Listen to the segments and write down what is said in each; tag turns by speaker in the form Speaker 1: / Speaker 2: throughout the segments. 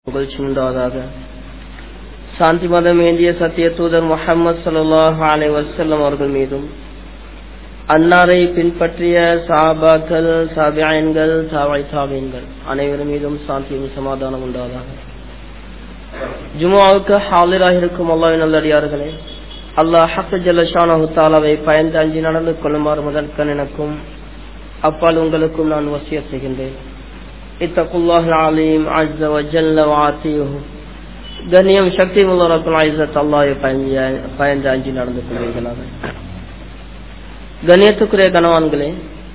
Speaker 1: சாந்தி மதம் ஏந்திய சத்திய தூதர் முஹம்மது ஸல்லல்லாஹு அலைஹி வஸல்லம் அவர்கள் மீதும் அன்னாரை பின்பற்றிய சஹாபாக்கள், தாபிஈன்கள், தாபீன்கள் அனைவரும் மீதும் சாந்தியும் சமாதானம் உண்டாவதாக. ஜும்ஆவுக்கு ஹாலிராக இருக்கும் அல்லாஹ்வின் நல்லடியார்களே, அல்லாஹ் ஹக் ஜல்ல ஷானஹு தஆலாவை பயந்து அஞ்சி நடந்து கொள்ளுமாறு முதற்கண் எனக்கும் அப்பால் உங்களுக்கும் நான் வசியத் செய்கின்றேன். இத்தகுல்லாஹல் அலீம் அஸ்ஸ வ ஜல்ல வ ஆதிஹு. கண்ணியம் சக்தி உள்ள ரப்பல் இஸ்ஸத் அல்லாஹ்வை பயந்து அஞ்சி நடந்து கொள்வீர்களாக. கண்ணியத்துக்குரிய கணவான்களே,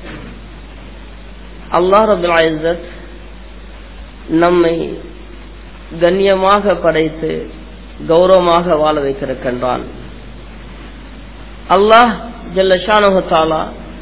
Speaker 1: அல்லாஹ் ரப்பல் இஸ்ஸத் நம்மை கண்ணியமாக படைத்து கௌரவமாக வாழ வைத்திருக்கின்றான். அல்லாஹ் ஜல்ல ஷானஹு தஆலா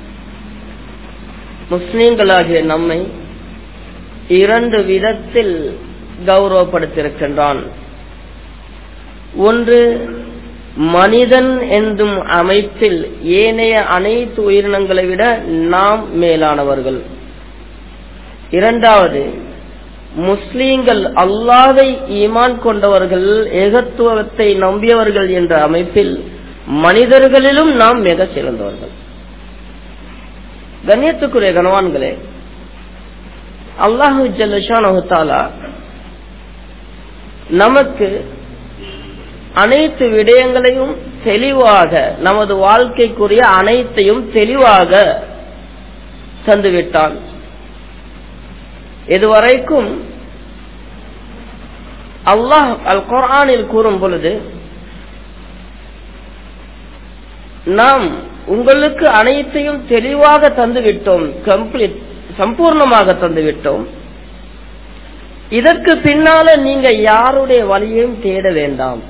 Speaker 1: முஸ்லிம்களாகிய நம்மை இரண்டு விதத்தில் கௌரவப்படுத்தியிருக்கின்றான். ஒன்று, மனிதன் என்னும் அமைப்பில் ஏனைய அனைத்து உயிரினங்களை விட நாம் மேலானவர்கள். இரண்டாவது, முஸ்லிம்கள் அல்லாஹ்வை ஈமான் கொண்டவர்கள், ஏகத்துவத்தை நம்பியவர்கள் என்ற அமைப்பில் மனிதர்களிலும் நாம் மிக சிறந்தவர்கள். கண்ணியத்துக்குரிய கணவான்களே, அல்லாஹு ஜல்ல ஷானஹு தஆலா நமக்கு அனைத்து விடயங்களையும் தெளிவாக, நமது வாழ்க்கைக்குரிய அனைத்தையும் தெளிவாக தந்துவிட்டான். இதுவரைக்கும் அல்லாஹ் அல் குர்ஆனில் கூறும் பொழுது, நாம் உங்களுக்கு அனைத்தையும் தெளிவாக தந்துவிட்டோம், சம்பூர்ணமாக தந்துவிட்டோம், இதற்கு பின்னால நீங்க யாருடைய வழியையும் தேட வேண்டாம்.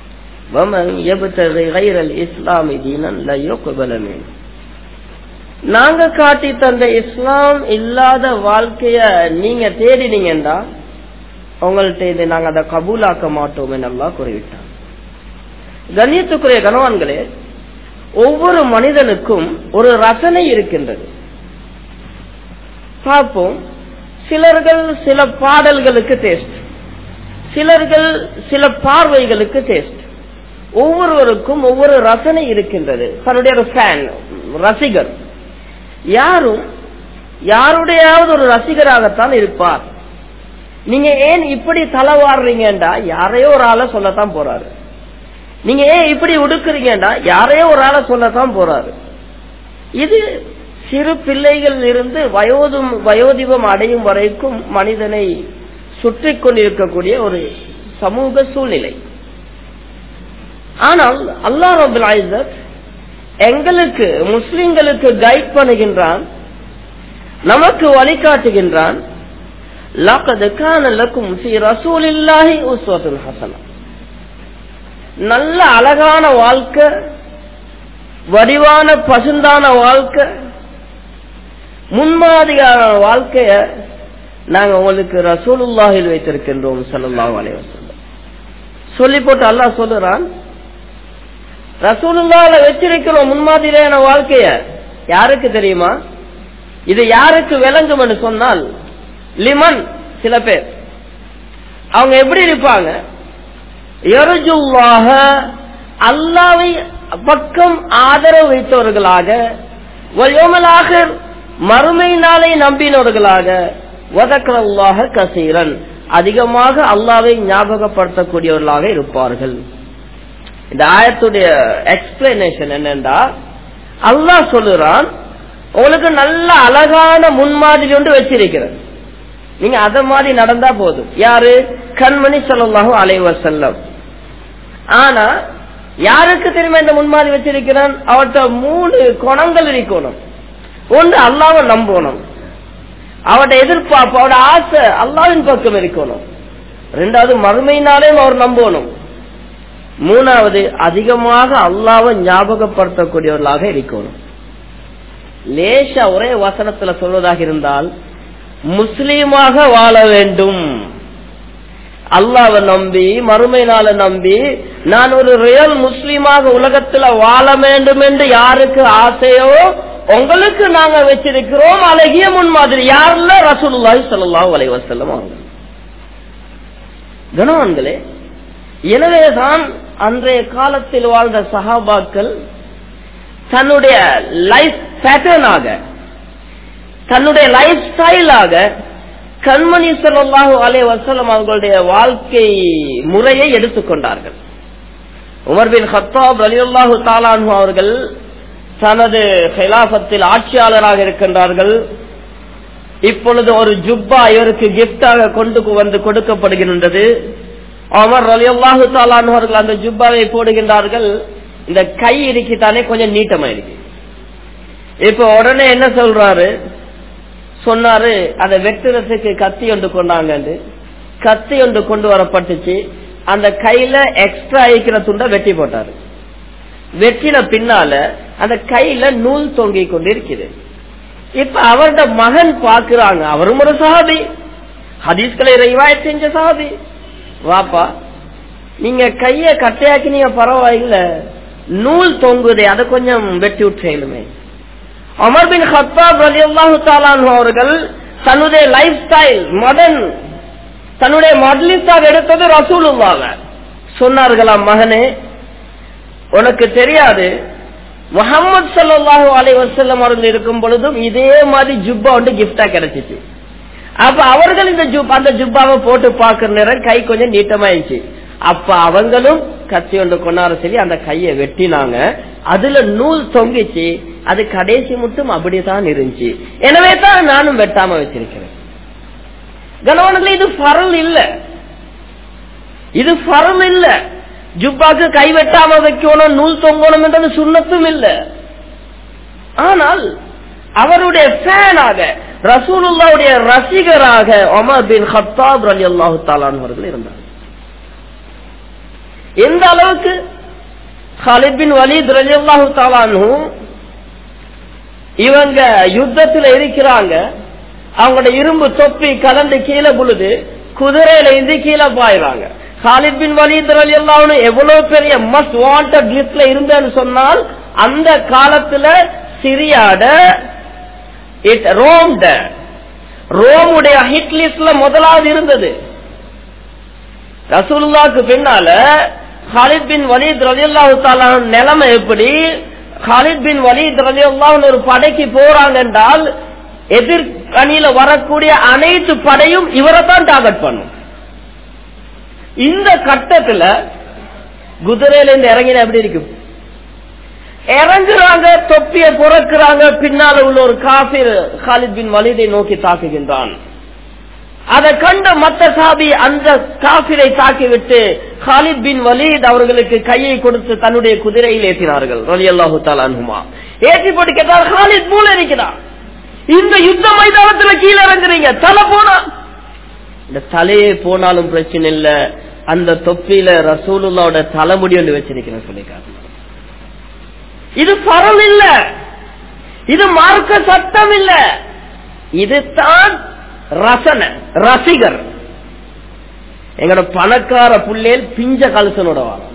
Speaker 1: நாங்க காட்டி தந்த இஸ்லாம் இல்லாத வாழ்க்கைய நீங்க தேடினீங்கன்னா உங்கள்ட்ட இதை நாங்க அதை கபூலாக்க மாட்டோம் என அல்லாஹ் கூறிவிட்டார். கண்ணியத்துக்குரிய கணவான்களே, ஒவ்வொரு மனிதனுக்கும் ஒரு ரசனை இருக்கின்றது. பார்ப்போம், சிலர்கள் சில பாடல்களுக்கு டேஸ்ட், சிலர்கள் சில பார்வைகளுக்கு டேஸ்ட். ஒவ்வொருவருக்கும் ஒவ்வொரு ரசனை இருக்கின்றது. தன்னுடைய ஒரு ஃபேன், ரசிகர், யாரும் யாருடையாவது ஒரு ரசிகராகத்தான் இருப்பார். நீங்க ஏன் இப்படி தலைவாடுறீங்கடா யாரையோ ஒரு ஆளை சொல்லத்தான் போறாரு. நீங்க ஏன் இப்படி உடுக்குறீங்கடா யாரையோ ஒரு ஆளை சொல்லத்தான் போறாரு. இது சிறு பிள்ளைகள் இருந்து வயோதிபம் அடையும் வரைக்கும் மனிதனை சுற்றி கொண்டிருக்கக்கூடிய ஒரு சமூக சூழ்நிலை. ஆனால் அல்லாஹ் ரப்பல் இஸ்ஸத் எங்களுக்கு முஸ்லிம்களுக்கு கைட் பண்ணுகின்றான், நமக்கு வழிகாட்டுகின்றான். லகத் கான லக்கும் ஃபீ ரசூலில்லாஹி உஸ்வத்துன் ஹஸனா. நல்ல அழகான வாழ்க்கை, வடிவான பசுந்தான வாழ்க்கை, முன்மாதிரியான வாழ்க்கைய நாங்க உங்களுக்கு ரசூலுல்லாஹில் வைத்திருக்கின்றோம் ஸல்லல்லாஹு அலைஹி வஸல்லம். சொல்லி போட்டு அல்லாஹ் சொல்றான், ரசூலுல்லாஹ்ல வச்சிருக்கிறோம் முன்மாதிரியான வாழ்க்கைய. யாருக்கு தெரியுமா? இது யாருக்கு விளங்கும் என்று சொன்னால், லிமன், சில பேர் அவங்க எப்படி இருப்பாங்க, யர்ஜுல்லாஹ, அல்லாஹ்வை பக்கம் ஆதரவு வைத்தவர்களாக, வல் யௌமல் ஆகிர், மறுமை நாளை நம்பினவர்களாக, வதக்கரல்லாஹ கஸீரன், அதிகமாக அல்லாஹ்வை ஞாபகப்படுத்தக்கூடியவர்களாக இருப்பார்கள். இந்த ஆயத்துடைய எக்ஸ்பிளனேஷன் என்னன்னா, அல்லாஹ் சொல்லுறான், உங்களுக்கு நல்ல அழகான முன்மாதிரி ஒன்று வச்சிருக்கிறது, நீங்க அத மாதிரி நடந்தா போதும். யாரு? கண்மணி ஸல்லல்லாஹு அலைஹி வஸல்லம். ஆனா யாருக்கு தெரியுமா இந்த முன்மாதிரி வச்சிருக்கிறான்? அவர்கிட்ட 3 குணங்கள் இருக்கணும். ஒன்று, அல்லாஹ்வை நம்பணும், அவட எதிர்பார்ப்பு, அவட ஆசை அல்லாஹ்வின் பக்கம் இருக்கணும். 2வது, மறுமையினாலேயும் அவர் நம்பணும். 3வது, அதிகமாக அல்லாஹ்வை ஞாபகப்படுத்தக்கூடியவர்களாக இருக்கணும். லேசா ஒரே வசனத்துல சொல்வதாக இருந்தால், முஸ்லீமாக வாழ வேண்டும், அல்லாஹ்வை நம்பி மறுமை நாளை நம்பி நான் ஒரு ரியல் முஸ்லீமாக உலகத்துல வாழ வேண்டும் என்று யாருக்கு ஆசையோ உங்களுக்கு நாங்க வச்சிருக்கிறோம் அழகிய முன்மாதிரி. யாருல? ரசூலுல்லாஹி ஸல்லல்லாஹு அலைஹி வஸல்லம் அவங்க. கணவான்களே, எனவேதான் அன்றைய காலத்தில் வாழ்ந்த சஹாபாக்கள் தன்னுடைய லைஃப் பேட்டர்னாக, தன்னுடைய லைஃப் ஸ்டைலாக கண்மணி ஸல்லல்லாஹு அலைஹி வஸல்லம் அவர்களுடைய வாழ்க்கை முறையை எடுத்துக்கொண்டார்கள். உமர் பின் கத்தாப் ரலியல்லாஹு தஆலா அன்ஹு அவர்கள் தனது ஹிலாஃபத்தில் ஆட்சியாளராக இருக்கின்றார்கள். இப்பொழுது ஒரு ஜுப்பா இவருக்கு கிஃப்டாக கொண்டு வந்து கொடுக்கப்படுகின்றது. உமர் ரலியல்லாஹு தஆலா அன்ஹு அவர்கள் அந்த ஜுப்பாவை போடுகின்றார்கள். இந்த கை இருக்குதானே கொஞ்சம் நீட்டமா இருக்கு. இப்ப உடனே என்ன சொன்னாரு, அதை வெட்டுறதுக்கு கத்தி ஒன்று கொண்டாங்க. கத்தி ஒன்று கொண்டு வரப்பட்டுச்சு. அந்த கையில எக்ஸ்ட்ரா இருக்கிற துண்டை வெட்டி போட்டாரு. வெட்டின பின்னால அந்த கையில நூல் தொங்கி கொண்டு இருக்குது. இப்ப அவருடைய மகன் பாக்குறாங்க, அவரும் ஒரு சஹாபி, ஹதீஸ்களை ரிவாயத் செஞ்ச சஹாபி. வாப்பா, நீங்க கைய கட்டையாக்கி நீங்க பரவாயில்ல, நூல் தொங்குதே, அதை கொஞ்சம் வெட்டி விட்டுமே. உமர் பின் கத்தாப் ரலியல்லாஹு தஆலா அன்ஹு அவர்கள் தன்னுடைய லைஃப் ஸ்டைல் மாடர்ன், தன்னுடைய மாடலிஸ்டாக எடுத்தது ரசூலுல்லாஹ். சொன்னார்களாம், மகனே உனக்கு தெரியாது, முஹம்மது ஸல்லல்லாஹு அலைஹி வஸல்லம் அவர்கள் இருக்கும் பொழுதும் இதே மாதிரி ஜுப்பா வந்து கிஃப்டா கிடைச்சிச்சு. அப்ப அவர்கள் அந்த ஜுப்பாவை போட்டு பாக்குற நேரம் கை கொஞ்சம் நீட்டமா இருந்துச்சு. அப்ப அவங்களும் கத்தி ஒன்று கொண்டாட சொல்லி அந்த கையை வெட்டினாங்க. அதுல நூல் தொங்கிச்சு. அது கடைசி மட்டும் அப்படித்தான் இருந்துச்சு. எனவே தான் நானும் வெட்டாம வச்சிருக்கிறேன். கணவன்களே, இது ஃபர்ல் இல்ல, இது ஃபர்ல் இல்ல. ஜுப்பாக்கு கை வெட்டாம வைக்கணும், நூல் தொங்கணும் என்றது சுன்னத்தும் இல்ல. ஆனால் அவருடைய ஃபேனாக, ரசூலுல்லாஹ்வுடைய ரசிகராக உமர் பின் கத்தாப் ரலியல்லாஹு தஆலா அன்ஹு அவர்கள் இருந்தார். எந்த அளவுக்கு காலித் பின் வலீத் ரலியல்லாஹு தஆலா அன்ஹு இவங்க யுத்தத்துல இருக்கிறாங்க. அவங்களுடைய இரும்பு தொப்பி கலந்து கீழே புழுது, குதிரையில இருந்து கீழே பாயிறாங்க. காலித் பின் வலீத் ரலியல்லாஹு அன்ஹு எவ்வளவு பெரிய மஸ்ட் வாண்டட் லிஸ்ட்ல இருந்தேன்னு சொன்னால், அந்த காலத்துல சிரியாட ரோமுடைய ஹிட் லிஸ்ட்ல முதலாவது இருந்தது. ரசூலுல்லாஹ்க்கு பின்னால காலித் பின் வலீத் ரலியல்லாஹு தஆலா நிலைமை எப்படி? காலித் பின் வலீத் ரலியல்லாஹு அன்ஹு ஒரு படைக்கு போறாங்க என்றால் எதிர் அணியில வரக்கூடிய அனைத்து படையும் இவரை தான் டார்கெட் பண்ணும். இந்த கட்டத்துல குதிரையில இருந்து இறங்கின எப்படி இருக்கும்? இறங்குறாங்க, தொப்பிய புறக்குறாங்க. பின்னால உள்ள ஒரு காஃபிர் காலித் பின் வலீதை நோக்கி தாக்குகின்றான். அதை கண்ட மத்த சாபி அந்த காஃபிரை தாக்கிவிட்டு காலித் பின் வலீத் அவர்களுக்கு கையை கொடுத்து தன்னுடைய குதிரையில் ஏற்றினார்கள் ரலியல்லாஹு தஆலா அன்ஹுமா. ஏற்றி போட்டு கேட்டார், காலித் மூல இருக்கிறார், இந்த யுத்த மைதானத்துல கீழே இறங்குறீங்க, தலை போனா? இந்த தலையே போனாலும் பிரச்சனை இல்ல, அந்த தொப்பியில ரசூலுல்லாஹ்வோட தலைமுடி ஒன்று வச்சிருக்கிறேன் சொல்லிக்காரு. இது ஃபர்ல் இல்ல, இது மார்க்க சட்டம் இல்ல, இதுதான் ரசனை, ரசிகர். எங்களோட பணக்கார புள்ளேல் பிஞ்ச கலசனோட வாரம்,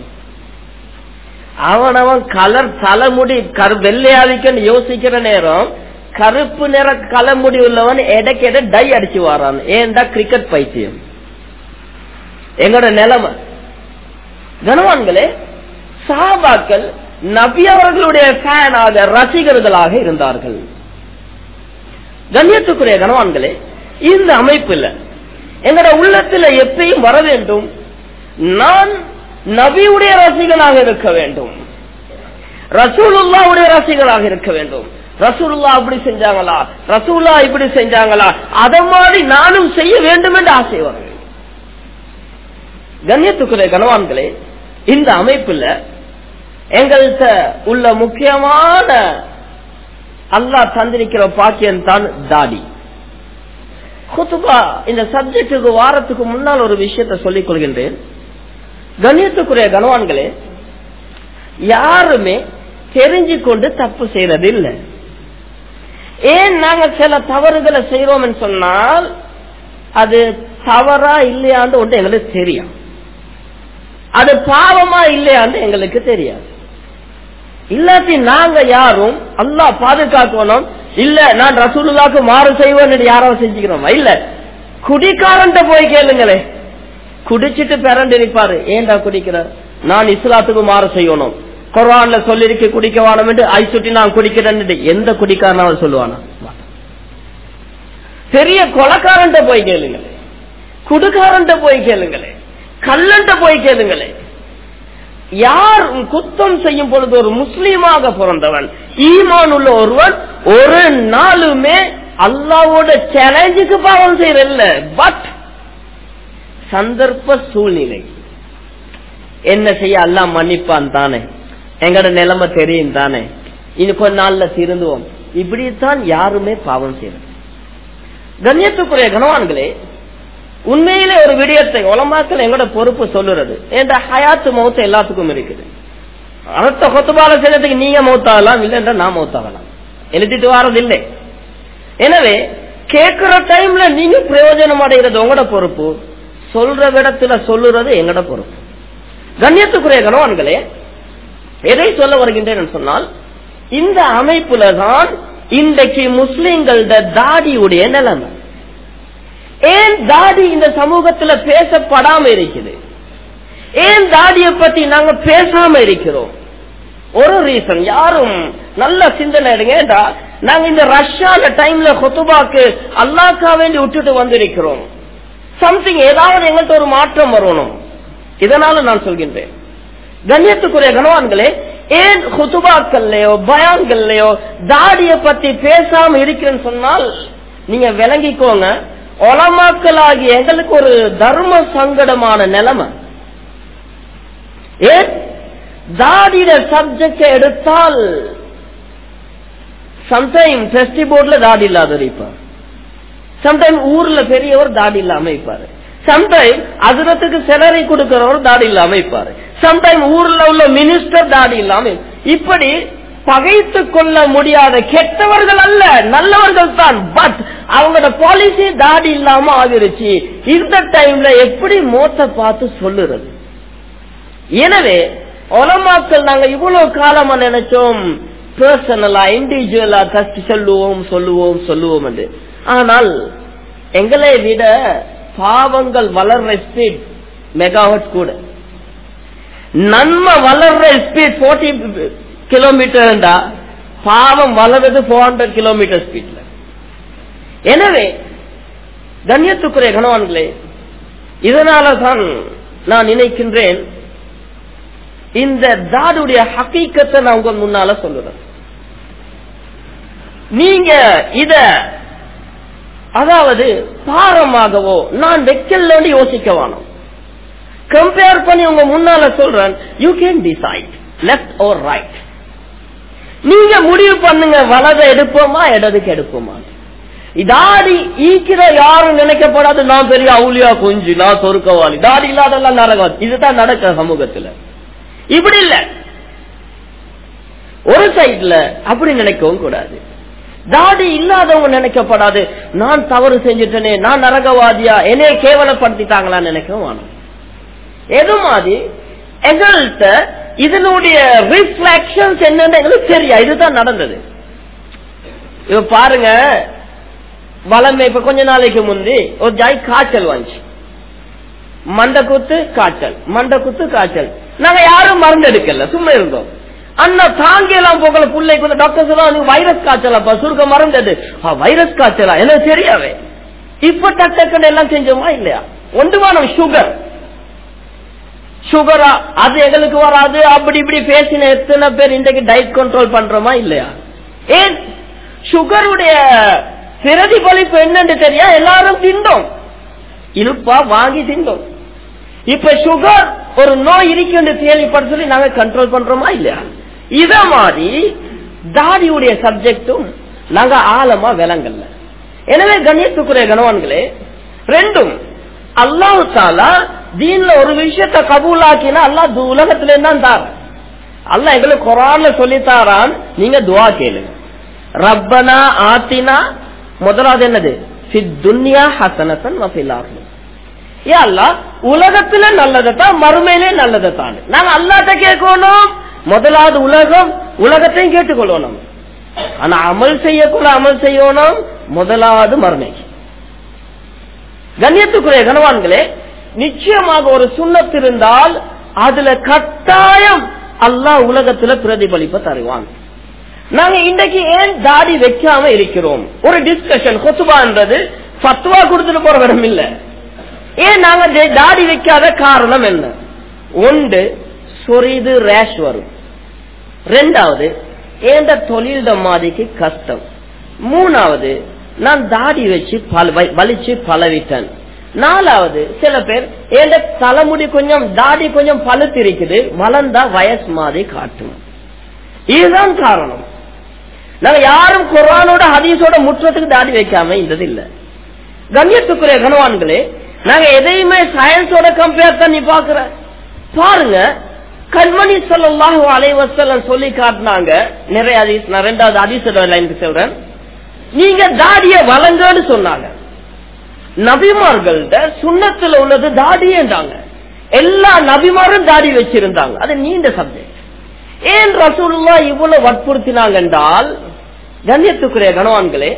Speaker 1: அவன் கலர் தலைமுடி வெள்ளையாதிக்கன்னு யோசிக்கிற நேரம் கருப்பு நிற தலைமுடி உள்ளவன் எடைக்கெட டை அடிச்சு வாரான். ஏன்டா கிரிக்கெட் பைத்தியம். எங்களோட நிலைமை கனவான்களே, சஹாபாக்கள் நபி அவர்களுடைய ஃபேனாக, ரசிகர்களாக இருந்தார்கள். கண்ணியத்துக்குரிய கனவான்களே, இந்த அமைப்புல எங்கட உள்ளத்துல எப்பயும் வர வேண்டும், நான் நபியுடைய ரசிகனாக இருக்க வேண்டும், ரசூலுல்லாஹ்வுடைய ரசிகனாக இருக்க வேண்டும். ரசூலுல்லாஹ் அப்படி செஞ்சாங்களா, ரசூலுல்லாஹ் இப்படி செஞ்சாங்களா, அத மாதிரி நானும் செய்ய வேண்டும் என்று ஆசை வரும். கண்ணியத்துக்குரிய கனவான்களே, இந்த அமைப்புல எங்கள்கிட்ட உள்ள முக்கியமான அல்லாஹ் தந்திருக்கிற பாக்கியம் தான் தாடி. குத்துபா இந்த சப்ஜெக்டுக்கு வாரத்துக்கு முன்னால் ஒரு விஷயத்தை சொல்லிக் கொள்கின்றேன். கண்ணியத்துக்குரிய கனவான்களே, யாருமே தெரிஞ்சு கொண்டு தப்பு செய்யறது இல்லை. ஏன் நாங்க சில தவறுகளை செய்யறோம் சொன்னால் அது தவறா இல்லையான்னு ஒன்று எங்களுக்கு தெரியும், அது பாவமா இல்லையான்னு எங்களுக்கு தெரியாது. இல்லாட்டி நாங்க யாரும் அல்லாஹ் பாதுகாக்கணும், இல்ல நான் ரசூலுல்லாஹ்க்கு மாறு செய்வேன் யாராவது செஞ்சுக்கிறோமா? இல்ல, குடிக்காரன் போய் கேளுங்களே, குடிச்சிட்டு பிறண்டு இருப்பாரு. ஏண்டா குடிக்கிற? நான் இஸ்லாத்துக்கு மாறு செய்யணும், குர்ஆன்ல சொல்லிருக்க குடிக்க வேணும் என்று ஐசுட்டி நான் குடிக்கிறேன்னு எந்த குடிக்காரன் சொல்லுவானா? பெரிய கொலைக்காரன்ட்ட போய் கேளுங்களே, குடுக்காரன்ட்ட போய் கேளுங்களே, கல்லன்ட்ட போய் கேளுங்களே. யார் குத்தம் செய்யும் பொழுது ஒரு முஸ்லீமாக பிறந்தவன், ஈமான் உள்ள ஒருவன் ஒரு நாளுமே அல்லாஹ்வோட சேலஞ்சுக்கு பாவம் செய்யறல்ல. பட் சந்தர்ப்ப சூழ்நிலை என்ன செய்ய, அல்லாஹ் மன்னிப்பான் தானே, எங்கட நிலைமை தெரியும் தானே, இன்னும் கொஞ்ச நாள்ல திருந்துவோம், இப்படித்தான் யாருமே பாவம் செய்யறது. கண்ணியத்துக்குரிய கணவான்களே, உண்மையிலே ஒரு விடயத்தை உலமாக்கள் எங்களோட பொறுப்பு சொல்லுறது. என்ற ஹயாத்து மௌத்து எல்லாத்துக்கும் இருக்குது. அடுத்த கொத்துபால செய்யறதுக்கு நீங்க மௌத்தாகலாம், இல்லைன்ற நான் மௌத்தாகலாம், எழுதிட்டு வாரது இல்லை. எனவே கேட்கிற டைம்ல நீங்க பிரயோஜனம் அடைகிறது உங்களோட பொறுப்பு, சொல்ற விடத்துல சொல்லுறது எங்களோட பொறுப்பு. கண்ணியத்துக்குரிய கணவான்களே, எதை சொல்ல வருகின்றேன் சொன்னால், இந்த அமைப்புல தான் இன்றைக்கு முஸ்லிம்களோட தாடியுடைய நிலைமை. ஏன் தாடி இந்த சமூகத்துல பேசப்படாம இருக்குது? ஏன் தாடியை பத்தி நாங்க பேசாம இருக்கிறோம்? ஒரு ரீசன், யாரும் நல்ல சிந்தனை எடுங்க. நாங்க இந்த ரஷ்யால டைம்ல ஹுதுபாக்கு அல்லாஹ்க்கா வேண்டி விட்டுட்டு வந்திருக்கிறோம். சம்திங் ஏதாவது எங்கள்கிட்ட ஒரு மாற்றம் வரணும். இதனால நான் சொல்கின்றேன், கண்ணியத்துக்குரிய கணவான்களே, ஏன் ஹுதுபாக்கள்லயோ பயான்கள்லயோ தாடிய பத்தி பேசாம இருக்கிறேன்னு சொன்னால், நீங்க விளங்கிக்கோங்க, உலமாக்களாகி எங்களுக்கு ஒரு தர்ம சங்கடமான நிலைமை. ஏன் தாடியில சப்ஜெக்ட் எடுத்தால் சம்டைம் டெஸ்டி போர்ட்ல தாடி இல்லாத இருப்பார், சம்டைம் ஊர்ல பெரியவர் தாடி இல்லாம இருப்பாரு, சம்டைம் அதிரத்துக்கு செலரி கொடுக்கிறவர் தாடி இல்லாம இருப்பாரு, சம்டைம் ஊர்ல உள்ள மினிஸ்டர் தாடி இல்லாம. இப்படி பகைத்து கொள்ள முடியாத கெட்டவர்கள் அல்ல, நல்லவர்கள் தான். பட் அவங்களோட பாலிசி தாடி இல்லாம ஆகிருச்சு. இந்த டைம்ல எப்படி மோத்த பார்த்து சொல்லுறது? எனவே உலமாக்கள் நாங்க இவ்வளவு காலமா நினைச்சோம் பர்சனலா இண்டிவிஜுவலா கஷ்டி சொல்லுவோம் என்று. ஆனால் எங்களை விட பாவங்கள் வளர்ற ஸ்பீட் மெகாவாட் கூட, நன்மை வளர்ற ஸ்பீட் 40 கிலோமீட்டர், பாவம் வளர்றது 400 கிலோமீட்டர் ஸ்பீட்ல. எனவே கண்ணியத்துக்குரிய கணவான்களே, இதனால தான் நான் நினைக்கின்றேன் இந்த தாடுடைய ஹகீகத்தை நான் உங்க முன்னால சொல்லுறேன். நீங்க இத அதாவது பாரமாகவோ நான் வைக்கல யோசிக்க வேணும். கம்பேர் பண்ணி உங்க முன்னால சொல்றேன், you can decide left or right. நீங்க முடிவு பண்ணுங்க, வலதை எடுப்போமா இடதுக்கு எடுப்போமா. தாடி ஈக்கிற யாரும் நினைக்கப்படாது, நான் பெரிய அவுலியா கொஞ்சி நான் சொருக்கவாளி, தாடி இல்லாதெல்லாம் நரகம். இதுதான் நடக்க சமூகத்துல. இப்படி இல்ல, ஒரு சைட்ல அப்படி நினைக்கவும் கூடாது. தாடி இல்லாதவங்க நினைக்கப்படாது, நான் தவறு செஞ்சுட்டேனே, நான் நரகவாதியா, என்னைய கேவலப்படுத்திட்டாங்களான்னு நினைக்கவும் வேணும். எது மாதிரி எங்கள்கிட்ட இதனுடைய ரிஃப்ளெக்ஷன்ஸ் என்னன்னு எங்களுக்கு தெரியா, இதுதான் நடந்தது. இப்ப பாருங்க, வளமை இப்ப கொஞ்ச நாளைக்கு முந்தி ஒரு ஜாய் காய்ச்சல் வந்துச்சு, மண்டை குத்து காய்ச்சல். நாங்க யாரும் மருந்து எடுக்கல, சும்மா இருந்தோம். அண்ணா தாங்கி எல்லாம் போகல, பிள்ளைக்கு டாக்டர்ஸ் எல்லாம் வைரஸ் காய்ச்சலாப்பா, சுருக்க மருந்து எடு, வைரஸ் காய்ச்சலா எனக்கு தெரியாவே. இப்ப டக்குன்னு எல்லாம் செஞ்சோமா இல்லையா? ஒன்றுமான சுகரா அது எங்களுக்கு வராது, அப்படி இப்படி பேசின எத்தனை பேர் இன்றைக்கு டயட் கண்ட்ரோல் பண்றோமா இல்லையா? ஏன் சுகருடைய பிரதிபலிப்பு என்னன்னு தெரியா? எல்லாரும் திண்டோம், இழுப்பா வாங்கி திண்டோம். இப்ப சுகர் ஒரு நோய் இருக்குன்னு கேள்விப்பட சொல்லி நாங்க கண்ட்ரோல் பண்றோமா இல்லையா? இத மாதிரி தாடியுடைய சப்ஜெக்டும் நாங்க ஆழமா விளங்கல்ல. எனவே கண்ணியத்துக்குரிய கணவான்களே, ரெண்டும் அல்லாஹ் தாலா தீன்ல ஒரு விஷயத்தை கபூலாக்கினா அல்லாஹ் உலகத்திலே தான் தார. அல்லாஹ் எங்களுக்கு குர்ஆன்ல சொல்லித்தாரான், நீங்க துஆ கேளுங்க. ரப்பனா ஆத்தினா, முதலாவது என்னது? ஃபித் துன்யா ஹஸனத்தன் வ ஃபில் ஆখিরাத். யா அல்லாஹ் உலகத்துல நல்லதைத்தான், மறுமையிலே நல்லதைத்தான். நாங்க அல்லாஹ்ட்ட கேட்கணும். முதலாவது உலகத்தையும் கேட்டுக்கொள்ளணும். ஆனா அமல் செய்யணும் முதலாவது மறுமை. கண்ணியத்துக்குரிய கணவான்களே, நிச்சயமாக ஒரு சுன்னத் இருந்தால் அதுல கட்டாயம் அல்லாஹ் உலகத்துல பிரதிபலிப்ப தருவான். நாங்க இன்றைக்கு ஏன் தாடி வைக்காம இருக்கிறோம்? ஒரு டிஸ்கஷன், ஹுத்பான்றது ஃபத்வா கொடுத்துட்டு போற இடம் இல்ல. ஏன் நாங்க தாடி வைக்காத காரணம் என்ன? ஒன்று, சொரிது ரேஷ் வரும். ரெண்டாவது, ஏண்ட தொழில் மாதிரிக்கு கஷ்டம். மூணாவது, நான் தாடி வச்சு வலிச்சு பழவிட்டேன். நாலாவது, சில பேர் ஏண்ட தலைமுடி கொஞ்சம் தாடி கொஞ்சம் பழுத்து இருக்குது, வளர்ந்தா வயசு மாதிரி காட்டும். இதுதான் காரணம். நாங்க யாரும் குர்ஆனோட ஹதீஸோட முற்றத்துக்கு தாடி வைக்காம இருந்தது இல்ல. கண்ணியத்துக்குரிய கனவான்களே, நாங்க எதையுமே சயின்ஸோட கம்பேர் பண்ணி பாக்குற பாருங்க. கண்மணி ஸல்லல்லாஹு அலைஹி வஸல்லம் சொல்லி காட்டினாங்க நிறைய ஹதீஸ். நான் ரெண்டாவது ஹதீஸோட லைனுக்கு சொல்றேன். நீங்க தாடிய வளங்கன்னு சொன்னாங்க. நபிமார்கள்ட சுன்னத்துல உள்ளது தாடியேண்டாங்க. எல்லா நபிமாரும் தாடி வச்சிருந்தாங்க. அது நீண்ட சப்ஜெக்ட். ஏன் ரசூலுல்லாஹ் இவ்வளவு வற்புறுத்தினாங்க என்றால், கண்ணியத்துக்குரிய கனவான்களே,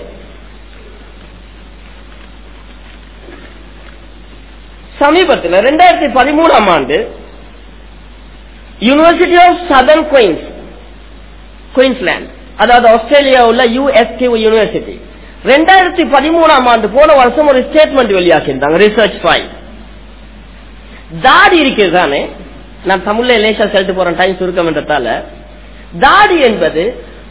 Speaker 1: சமீபத்தில் 2013 ஆண்டு யூனிவர்சிட்டி ஆஃப் சதர்ன் குயின்ஸ்லாந்து, அதாவது ஆஸ்திரேலியா உள்ள USQ யூனிவர்சிட்டி 2013 ஆண்டு போன வருஷம் ஒரு ஸ்டேட்மெண்ட் வெளியாக்கியிருந்தாங்க. ரிசர்ச் ஃபைண்ட் தாடி இருக்குது தானே, நான் தமிழ்ல லேசா சொல்லிட்டு போறேன் டைம் சுருக்கம் என்றதால, தாடி என்பது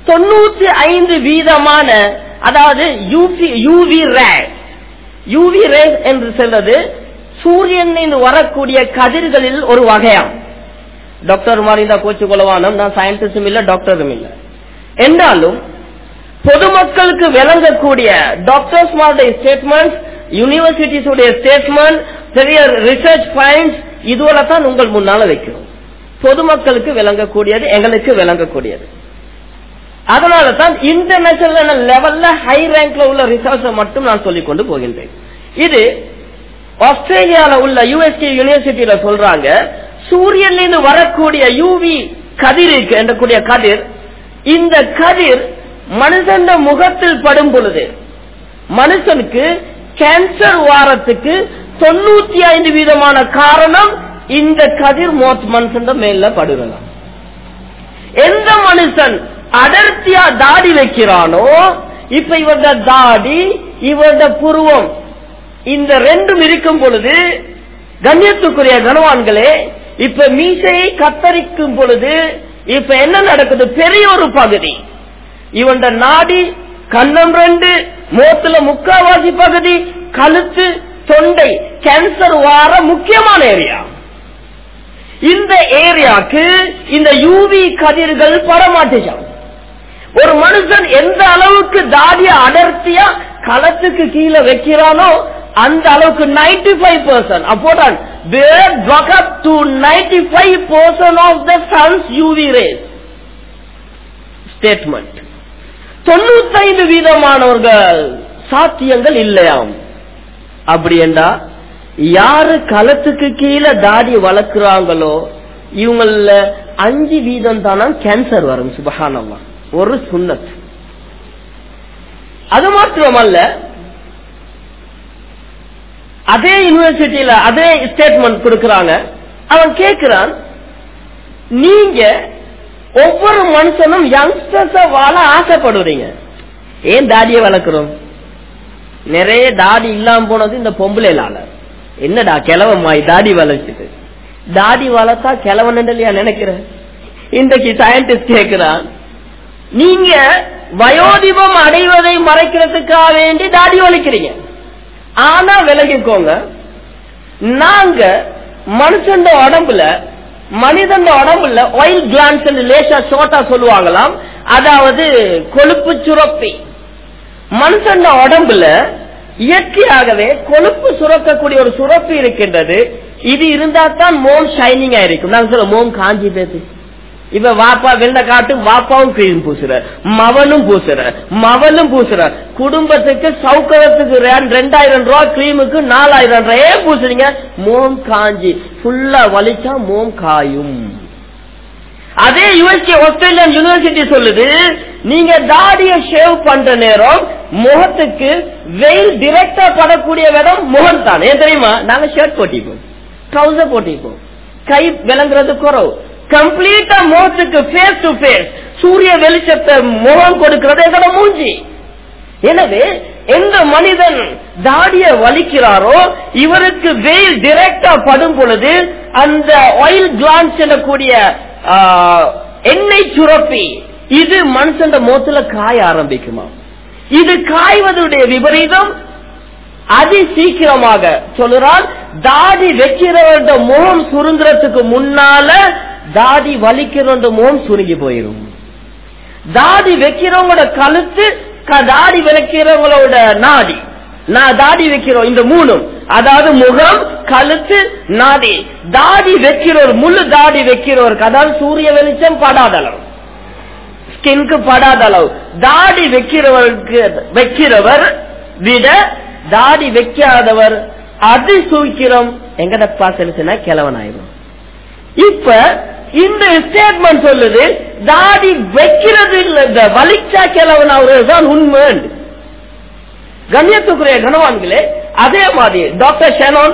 Speaker 1: 95% அதாவது யூவி ரேஸ் என்று சொல்றது சூரியனில் வரக்கூடிய கதிர்களில் ஒரு வகையாம். டாக்டர் மாதிரி தான் கோச்சு கொள்ளவானம், நான் சயின்டிஸ்டும் இல்ல டாக்டரும் இல்ல. என்றாலும் பொதுமக்களுக்கு விளங்கக்கூடிய டாக்டர்ஸ் மாதிரி ஸ்டேட்மெண்ட், யூனிவர்சிட்டிஸ் உடைய ஸ்டேட்மெண்ட், பெரிய ரிசர்ச் ஃபைண்ட்ஸ், இதுவரை தான் உங்கள் முன்னால வைக்கிறோம். பொதுமக்களுக்கு விளங்கக்கூடியது, எங்களுக்கு விளங்கக்கூடியது. அதனால தான் இன்டர்நேஷனல் லெவல்ல ஹை ரேங்க்ல உள்ள ரிசர்ச் மட்டும் நான் சொல்லிக் கொண்டு போகின்றேன். இது ஆஸ்திரேலியால உள்ள USK யூனிவர்சிட்டியில சொல்றாங்க, சூரியனிலிருந்து வரக்கூடிய யூவி கதிர் என்றக்கூடிய கதிர், இந்த கதிர் மனுஷன் முகத்தில் படும் பொழுது மனுஷனுக்கு கேன்சர் வாரத்துக்கு 95% காரணம் இந்த கதிர் மனுஷன் மேல படுறதா. எந்த மனுஷன் அடர்த்தியா தாடி வைக்கிறானோ, இப்ப இவருடைய தாடி இவருடைய புருவம் இந்த ரெண்டும் இருக்கும் பொழுது, கண்ணியத்துக்குரிய கனவான்களே, இப்ப மீசையை கத்தரிக்கும் பொழுது இப்ப என்ன நடக்குது? பெரிய ஒரு பகுதி இவன் நாடி, கண்ணம் 2, மோத்துல 3/4 பகுதி, கழுத்து, தொண்டை கேன்சர் வார முக்கியமான ஏரியா. இந்த ஏரியாக்கு இந்த யூவி கதிர்கள் படமாட்டேன். ஒரு மனுஷன் எந்த அளவுக்கு தாடிய அடர்த்தியா களத்துக்கு கீழே வைக்கிறானோ அந்த அளவுக்கு 95% அப்போதான் they block up to 95% of the sun's UV rays. Statement 95% சாத்தியங்கள் இல்லையாம். அப்படி என்றா யாரு களத்துக்கு கீழே தாடி வளர்க்கிறாங்களோ இவங்கள 5% தானா கேன்சர் வரும். சுபஹானல்லாஹ், ஒரு சுன்னத். அது மாத்திரமல்ல, அதே யூனிவர்சிட்டியில அதே ஸ்டேட்மெண்ட் கொடுக்கறாங்க. அவன் கேட்கிறான், நீங்க ஒவ்வொரு மனுஷனும் யங்ஸ்டர்ஸ வாழ ஆசைப்படுறீங்க, ஏன் தாடியை வளர்க்கிறோம்? நிறைய தாடி இல்லாம போனது இந்த பொம்பளைலால. என்னடா கிழவமாய் தாடி வளர்ச்சிட்டு, தாடி வளர்த்தா கிழவன் இல்லையா நினைக்கிற? இன்றைக்கு சயின்டிஸ்ட் கேட்கிறான், நீங்க வயோதிபம் அடைவதை மறைக்கிறதுக்காக வேண்டி தாடி வளர்க்கிறீங்க. ஆனா விலகிக்கோங்க, நாங்க மனுஷன் உடம்புல ஆயில் கிளான்ஸ் லேசா ஷார்ட்டா சொல்லுவாங்களாம், அதாவது கொழுப்பு சுரப்பி. மனுஷன் உடம்புல இயற்கையாகவே கொழுப்பு சுரக்கக்கூடிய ஒரு சுரப்பி இருக்கின்றது. இது இருந்தா தான் மோம் ஷைனிங்கா இருக்கும். நாங்க சொல்ல மோம் காஞ்சி பேசு. இப்ப வாப்பா வெள்ள காட்டு, வாப்பாவும் கிரீம் பூசுற, மவனும் பூசுற. குடும்பத்துக்கு சௌகரியத்துக்கு 2000 ரூபாய் கிரீமுக்கு 4000 ரூபாய் பூசுறீங்க, மோம் காஞ்சி ஃபுல்லா வலிச்சா மோம் காயும். அதே USK ஆஸ்திரேலியன் யூனிவர்சிட்டி சொல்லுது, நீங்க தாடிய ஷேவ் பண்ற நேரம் முகத்துக்கு வெயில் டிரெக்டா படக்கூடிய இடம் முகம் தான். ஏன் தெரியுமா? நாங்க ஷர்ட் போட்டிப்போம். ட்ரௌசர் போட்டிப்போம், கை விளங்குறது குறவு, கம்ப்ளீட்டா முகத்துக்கு ஃபேஸ் டு ஃபேஸ் சூரிய வெளிச்சத்தை முகம் கொடுக்கிறது எங்கட மூஞ்சி. எனவே எந்த மனிதன் தாடிய வலிக்கிறாரோ இவருக்கு வெயில் டைரக்டா படும் பொழுது அந்த ஆயில் கிளான்ஸ் எனக்கூடிய எண்ணெய் சுரப்பி இது மனுஷன் முகத்துல காய ஆரம்பிக்குமா. இது காய்வதுடைய விபரீதம் அதி சீக்கிரமாக சொல்லுறால். தாடி வைக்கிறவருடைய முகம் சுருங்குறதுக்கு முன்னால தாடி வலிக்கிறவருடைய முகம் சுருங்கி போயிடும். தாடி வைக்கிறவங்களோட கழுத்து, தாடி வைக்கிறவங்களோட நாடி, தாடி வைக்கிறோம் இந்த மூணும், அதாவது முகம், கழுத்து, நாடி. தாடி வைக்கிறவர், முழு தாடி வைக்கிறவருக்கு, அதாவது சூரிய வெளிச்சம் படாத அளவு, ஸ்கின்க்கு படாத அளவு தாடி வைக்கிறவர் விட தாடி வைக்காதவர் அதி சீக்கிரம் எங்கட பாசனா கிழவன் ஆயிடும். இப்ப இந்த ஸ்டேட்மெண்ட் சொல்லுது தாடி வைக்கிறது இல்ல, வலிச்சா கிழவன் ஆகுறதுதான் உண்மை. கண்ணியத்துக்குரிய கனவான்களே, அதே மாதிரி டாக்டர் ஷெனோன்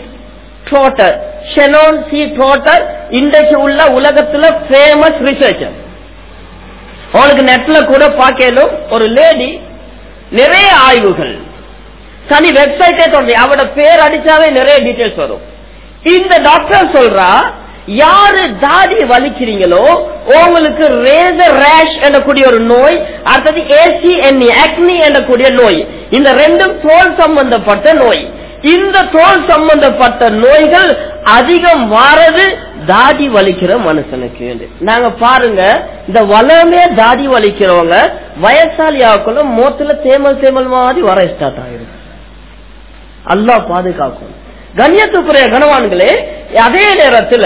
Speaker 1: சி ட்ரோட்டர் இன்றைக்கு உள்ள உலகத்துல ஃபேமஸ் ரிசர்ச்சர். அவனுக்கு நெட்ல கூட பார்க்கலும் ஒரு லேடி, நிறைய ஆய்வுகள், தனி வெப்சைட்டே தோன்றி அவட பேர் அடிச்சாவே நிறைய டீடைல்ஸ் வரும். இந்த டாக்டர் சொல்றா, யாரு தாடி வலிக்கிறீங்களோ உங்களுக்கு ரேசர் ரேஷ் எனக்கூடிய ஒரு நோய், அடுத்தது ACNE ஆக்னி எனக்கூடிய நோய், இந்த ரெண்டும் தோல் சம்பந்தப்பட்ட நோய். இந்த தோல் சம்பந்தப்பட்ட நோய்கள் அதிகம் வாரது தாடி வலிக்கிற மனுஷனுக்கு. நாங்க பாருங்க, இந்த வளமே தாடி வலிக்கிறவங்க வயசாலியாக்குள்ள மோத்துல தேமல் மாதிரி வர ஸ்டார்ட் ஆயிரும். அல்லாஹ் பாதுகாக்கும். கண்ணியத்துக்குரிய கனவான்களே, அதே நேரத்தில்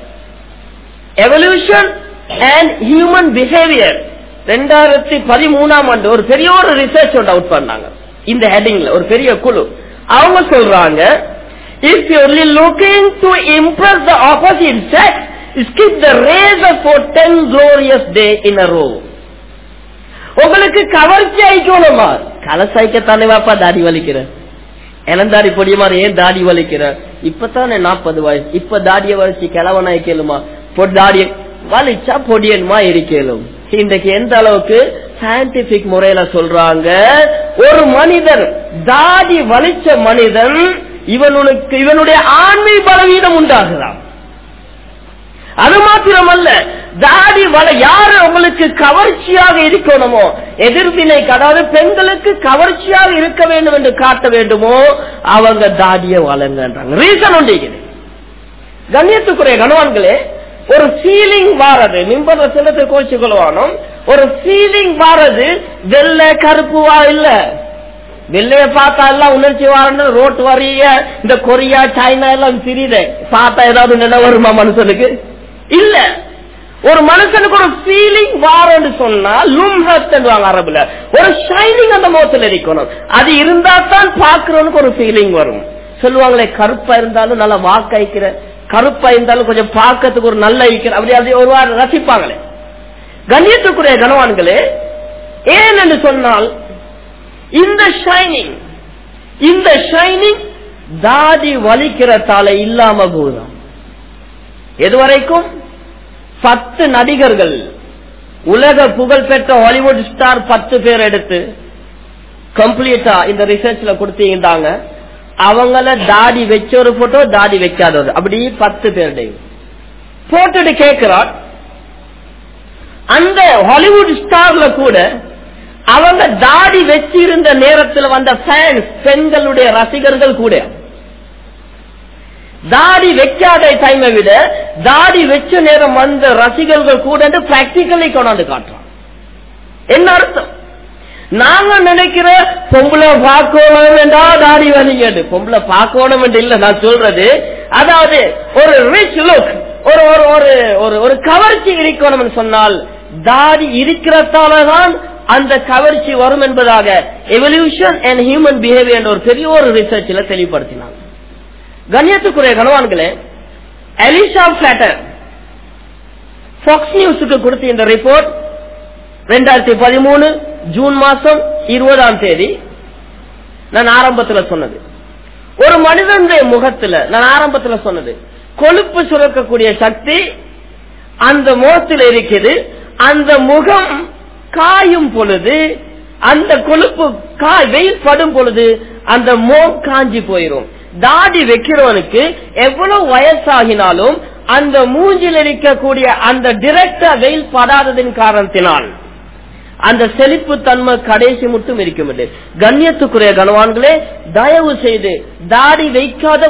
Speaker 1: எவல்யூஷன் அண்ட் ஹியூமன் பிஹேவியர் 2013ஆம் ஆண்டு ஒரு பெரிய ஒரு ரிசர்ச் அவுட் பண்ணாங்க. இந்த ஹெட்டிங்ல ஒரு பெரிய குழு அவங்க சொல்றாங்க, if you are looking to impress the opposite sex, skip the razor for 10 glorious days in a row. உங்களுக்கு கவர்ச்சி ஆயிக்கணுமா, கலசாய்க்கத்தானே வாப்பா தாடி வலிக்கிற, இளந்தாடி பொடிய மாதிரி ஏன் தாடி வலிக்கிற, இப்பதானே 40 வயசு, இப்ப தாடிய வலிச்சு கிழவனாய் கேளுமா, தாடிய வலிச்சா பொடியன்மா இருக்கலும். இன்றைக்கு எந்த அளவுக்கு சயின்டிபிக் முறையில சொல்றாங்க, ஒரு மனிதன் தாடி வலிச்ச மனிதன் இவனுடைய ஆன்மீக பலவீனம் உண்டாகுதான். அது மாத்திரமல்ல, தாடி யாரு உங்களுக்கு கவர்ச்சியாக இருக்கணுமோ, எதிர்வினை, அதாவது பெண்களுக்கு கவர்ச்சியாக இருக்க வேண்டும் என்று காட்ட வேண்டுமோ அவங்க தாடிய வளங்கன்றாங்க. ரீசன் உண்டு. கண்ணியத்துக்குரிய கணவான்களே, ஒரு ஃபீலிங் வாரது, நிம்பத சிலத்தை கோச்சு கொள்வானோம், ஒரு ஃபீலிங் வாரது வெள்ளை கருப்புவா இல்ல. வெள்ளைய பார்த்தா எல்லாம் உணர்ச்சி வாரன்னு ரோட் வரிய இந்த கொரியா சைனா எல்லாம் தெரியுது, பார்த்தா ஏதாவது நில வருமா மனுஷனுக்கு? இல்ல. ஒரு மனுஷனுக்கு ஒரு ஃபீலிங் வாரன்னு சொன்னா லும்ஹத் அரபுல ஒரு ஷைனிங் அந்த முகத்துல இருக்கணும். அது இருந்தா தான் பாக்குறவனுக்கு ஒரு ஃபீலிங் வரும். சொல்லுவாங்களே, கருப்பா இருந்தாலும் நல்லா வாக்களிக்கிற, கருப்பா இருந்தாலும் கொஞ்சம் பார்க்கறதுக்கு ஒரு நல்ல இருக்கிற, அப்படி அது ஒரு வாரம் ரசிப்பாங்களே. கண்ணியத்துக்குரிய கனவான்களே, ஏன் என்று சொன்னால் இந்த ஷைனிங் தாடி வலிக்கிறதால இல்லாம போதும். எதுவரைக்கும் 10 நடிகர்கள், உலக புகழ் பெற்ற ஹாலிவுட் ஸ்டார் 10 பேர் எடுத்து கம்ப்ளீட்டா இந்த ரிசர்ச்ல கொடுத்தீங்க. அவங்கள தாடி வச்ச ஒரு போட்டோ, தாடி வைக்காதது, அப்படி 10 பேருடைய போட்டுட்டு கேட்கிறான். அந்த ஹாலிவுட் ஸ்டார்ல கூட அவங்க தாடி வச்சிருந்த நேரத்தில் வந்த ஃபேன்ஸ், பெண்களுடைய ரசிகர்கள் கூட தாடி வைக்காத டைமை விட தாடி வச்ச நேரம் வந்த ரசிகர்கள் கூட பிராக்டிகலி கொண்டாந்து காட்டுறான். என்ன அர்த்தம்? நாங்க நினைக்கிற பொம்பளை பார்க்கணும் என்றா தாடி வலிங்கடு, பொம்பளை பார்க்கணும் என்று இல்ல நான் சொல்றது. அதாவது ஒரு ரிச் லுக், ஒரு கவர்ச்சி இருக்கணும் சொன்னால் தாடி இருக்கிறதாலதான் அந்த கவர்ச்சி வரும் என்பதாக எவல்யூஷன் அண்ட் ஹியூமன் பிஹேவியர் ஒரு பெரிய ஒரு ரிசர்ச்ல தெளிவுபடுத்தினாங்க. கண்ணியத்துக்குரிய கணவான்களே, எலிஷா பிளாட்டர் ஃபாக்ஸ் நியூஸுக்கு கொடுத்த இந்த ரிப்போர்ட் 2013 ஜூன் மாசம் 20ஆம் தேதி நான் ஆரம்பத்தில் சொன்னது. ஒரு மனிதனுடைய முகத்துல நான் ஆரம்பத்துல சொன்னது கொழுப்பு சுரக்கக்கூடிய சக்தி அந்த முகத்தில் இருக்குது. அந்த முகம் காயும் பொழுது அந்த கொழுப்பு வெயில் படும் பொழுது அந்த முகம் காஞ்சி போயிரும். தாடி வைக்கிறவனுக்கு எவ்வளவு வயசாகினாலும் அந்த மூஞ்சில் இருக்கக்கூடிய அந்த டிரெக்டா வெயில் படாததின் காரணத்தினால் அந்த செழிப்பு தன்மை கடைசி மட்டும் இருக்கும். கண்ணியத்துக்குரிய கனவான்களே, தயவு செய்து தாடி வைக்காத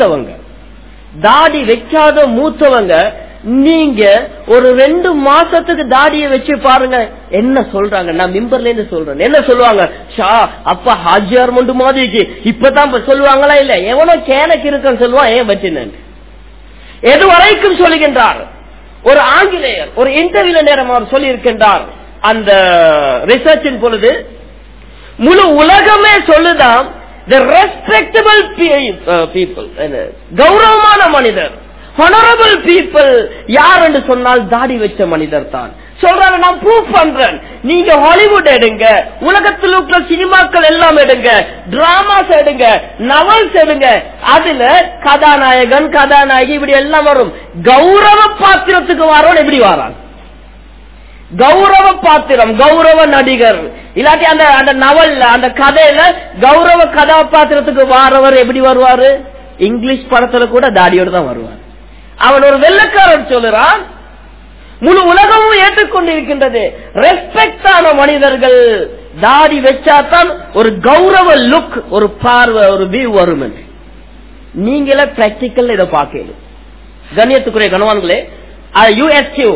Speaker 1: மூத்தவங்க நீங்க ஒரு 2 மாசத்துக்கு தாடியை வச்சு பாருங்க என்ன சொல்றாங்க. நான் மிம்பர்ல இருந்து சொல்றேன். என்ன சொல்லுவாங்க? ஷா அப்பா ஹாஜியார் மண்டு மாதிரி இப்பதான் சொல்லுவாங்களா? இல்ல எவனோ கேனக்கு இருக்குன்னு சொல்லுவான். ஏன் வச்சினேன் எது வரைக்கும் சொல்லுகின்றார் ஒரு ஆங்கிலேயர் ஒரு இன்டர்வியூல நேரம் அவர் சொல்லி இருக்கின்றார். அந்த ரிசர்ச்சின் பொழுது முழு உலகமே சொல்லுதான் the respectable people, கௌரவமான மனிதர், honorable people யார் என்று சொன்னால் தாடி வச்ச மனிதர் தான் சொல்றாங்க. நான் ப்ரூவ் பண்றேன். நீங்க ஹாலிவுட் எடுங்க, உலகத்தில் உள்ள சினிமாக்கள் எல்லாம் எடுங்க, டிராமாஸ் எடுங்க, நவல்ஸ் எடுங்க, அதுல கதாநாயகன் கதாநாயகி இப்படி எல்லாம் வரும். கௌரவ பாத்திரத்துக்கு வரோம் எப்படி வரான்? கௌரவ பாத்திரம், கௌரவ நடிகர் இல்லாட்டி அந்த நவல்ல அந்த கதையில கௌரவ கதாபாத்திரத்துக்கு வாரவர் எப்படி வருவாரு? இங்கிலீஷ் படத்துல கூட தாடியோடு தான் வருவார். அவன் ஒரு வெள்ளக்காரன் சொல்லுறான். முழு உலகமும் ஏற்றுக்கொண்டிருக்கின்றது. ரெஸ்பெக்டான மனிதர்கள் தாடி வச்சாதான் ஒரு கௌரவ லுக், ஒரு பார்வை, ஒரு வியூ வரும். நீங்களே பிராக்டிக்கல் இதை பார்க்கணும். கண்ணியத்துக்குரிய கணவான்களே, USQ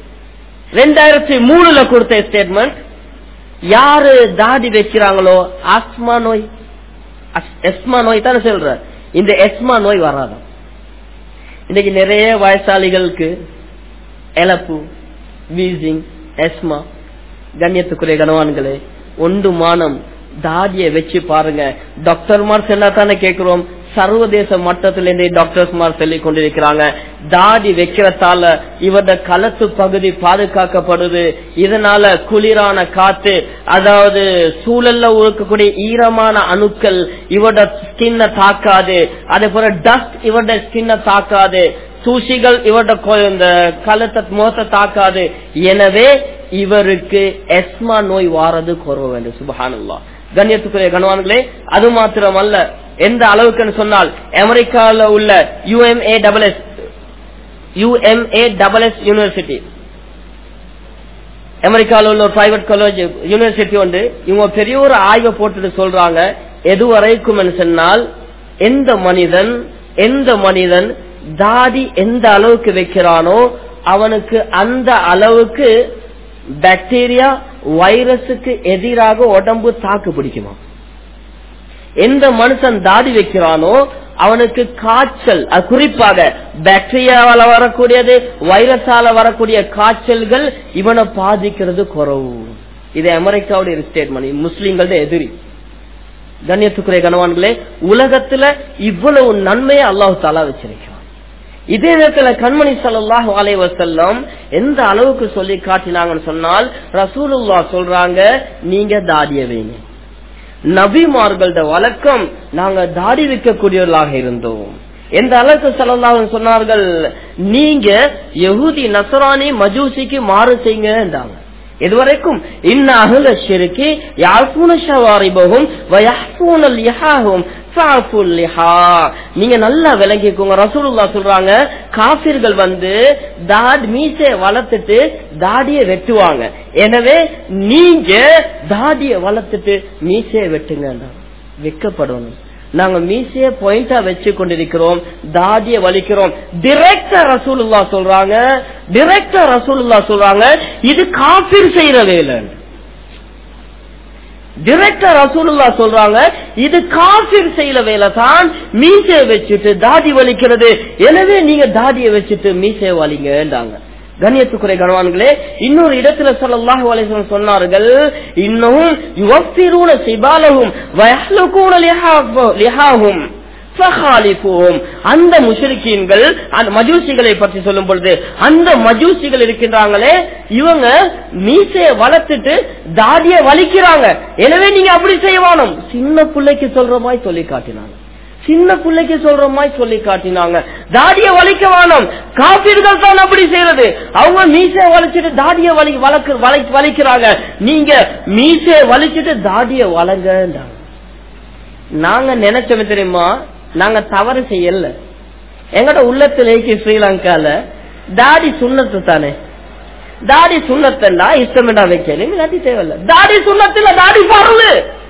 Speaker 1: 2003 கொடுத்த ஸ்டேட்மெண்ட், யாரு தாடி வைக்கிறாங்களோ ஆஸ்மா நோய் தானே சொல்ற, இந்த எஸ்மா நோய் வராது. இன்னைக்கு நிறைய வயசாளிகளுக்கு எலப்பு, வீசிங், எஸ்மா. கண்ணியத்துக்குரிய கனவான்களே, ஒன்று மானம் தாடியை வச்சு பாருங்க. டாக்டர்மார் சொன்னா தானே கேட்கிறோம். சர்வதேச மட்டத்திலிருந்து டாக்டர்ஸ்மார் சொல்லிக் கொண்டிருக்கிறாங்க, தாடி வைக்கிறதால இவருடைய கழுத்து பகுதி பாதுகாக்கப்படுது. இதனால குளிரான காத்து, அதாவது சூழல்ல இருக்கக்கூடிய ஈரமான அணுக்கள் இவருடைய ஸ்கின்ன தாக்காது. அதே போல டஸ்ட் இவருடைய ஸ்கின்ன தாக்காது. தூசிகள் இவருடைய இந்த கழுத்தை முகத்தை தாக்காது. எனவே இவருக்கு எஸ்மா நோய் வாரது குறைவு வேண்டும். சுப்ஹானல்லாஹ். கண்ணியத்துக்குரிய கணவான்களே, அது மாத்திரம் அல்ல, எந்த அளவுக்கு சொன்னால் அமெரிக்காவில் உள்ள UMASS யூனிவர்சிட்டி, அமெரிக்காவில் உள்ள ஒரு பிரைவேட் காலேஜ் யூனிவர்சிட்டி ஒன்று, இவங்க பெரிய ஒரு ஆய்வை போட்டு சொல்றாங்க, எது வரைக்கும் சொன்னால் எந்த மனிதன் தாடி எந்த அளவுக்கு வைக்கிறானோ அவனுக்கு அந்த அளவுக்கு பாக்டீரியா வைரஸுக்கு எதிராக உடம்பு தாக்கு பிடிக்குமா. எந்த மனுஷன் தாடி வைக்கிறானோ அவனுக்கு காய்ச்சல், குறிப்பாக பாக்டீரியாவால வரக்கூடியது, வைரஸால வரக்கூடிய காய்ச்சல்கள் இவனை பாதிக்கிறது குறைவு. இது அமெரிக்காவுடைய ஸ்டேட்மெண்ட். முஸ்லிம்களோட எதிரி. கண்ணியத்துக்குரிய கணவான்களே, உலகத்துல இவ்வளவு நன்மையை அல்லாஹ் தஆலா வச்சிருக்கிறான். இதே நேரத்துல கண்மணி ஸல்லல்லாஹு அலைஹி வஸல்லம் எந்த அளவுக்கு சொல்லி காட்டினாங்கன்னு சொன்னால், ரசூலுல்லாஹ் சொல்றாங்க, நீங்க தாடிய வைங்க. நபிமார்களோட வழக்கம் நாங்க தாடி வைக்கக்கூடியவர்களாக இருந்தோம். எந்த அளவுக்கு ஸல்லல்லாஹு அலைஹி சொன்னார்கள், நீங்க யஹூதி நஸ்ரானி மஜூசிக்கு மாறு செய்யுங்க என்றாங்க. இதுவரைக்கும் இன்ன அஹ்ல ஷிர்கி யாஃபூன ஷவாரிபஹும் வ யஹ்ஃபூன லிஹாஹும் ஃபஅஃபுல் லிஹா. நீங்க நல்லா விளங்கிக்கோங்க. ரசூலுல்லாஹ் சொல்றாங்க, காஃபிர்கள் தாடி மீசை வளர்த்துட்டு தாடியை வெட்டுவாங்க. எனவே நீங்க தாடியை வளர்த்துட்டு மீசையை வெட்டுங்க. வெக்கப்படணும். நாங்க மீசைய பாயிண்டா வச்சு கொண்டிருக்கிறோம், தாடியை வலிக்கிறோம். டைரக்டா ரசூலுல்லாஹ் சொல்றாங்க இது காஃபிர் செய்யற வேலை. டைரக்டா ரசூலுல்லாஹ் சொல்றாங்க, இது காஃபிர் செய்யற வேலை தான் மீசைய வச்சுட்டு தாடி வலிக்கிறது. எனவே நீங்க தாடியை வச்சுட்டு மீசைய வலிங்கன்றாங்க. கண்ணியத்துக்குரிய கணவான்களே, இன்னொரு இடத்துல ஸல்லல்லாஹு அலைஹி வஸல்லம் சொன்னார்கள், இன்னஹும் யுவஃபிரூன சிபாலஹும் வ யஹ்லுகூன லிஹாஹும் ஃபஹாலிஃபுஹும். அந்த முஷ்ரிக்கீன்கள், அந்த மஜூசிகளை பற்றி சொல்லும் பொழுது, அந்த மஜூசிகள் இருக்கின்றாங்களே, இவங்க மீசையை வளர்த்துட்டு தாடியை வலிக்கிறாங்க. எனவே நீங்க அப்படி செய்வானும். சின்ன பிள்ளைக்கு சொல்ற மாதிரி சொல்லி காட்டினாங்க. சின்ன பிள்ளைக்கு சொல்ற மாதிரி சொல்லி காட்டினாங்க. தாடிய வலிக்க வேணும், காபீர்கள் தான் அப்படி செய்யறது. அவங்க மீசையை வலிச்சுட்டு தாடிய வலிக்கிறாங்க. நீங்க மீசையை வலிச்சுட்டு தாடிய வளங்க. நாங்க நினைச்சோம் தெரியுமா, நாங்க தவறு செய்யல. எங்கட உள்ளத்திலேக்கு ஸ்ரீலங்கால தாடி சுண்ணத்து தானே, தாடி சுண்ணத்தா இஷ்டமெண்டா வைக்கல, இல்லாட்டி தேவையில்ல. தாடி சுண்ணத்துல தாடி பரவு,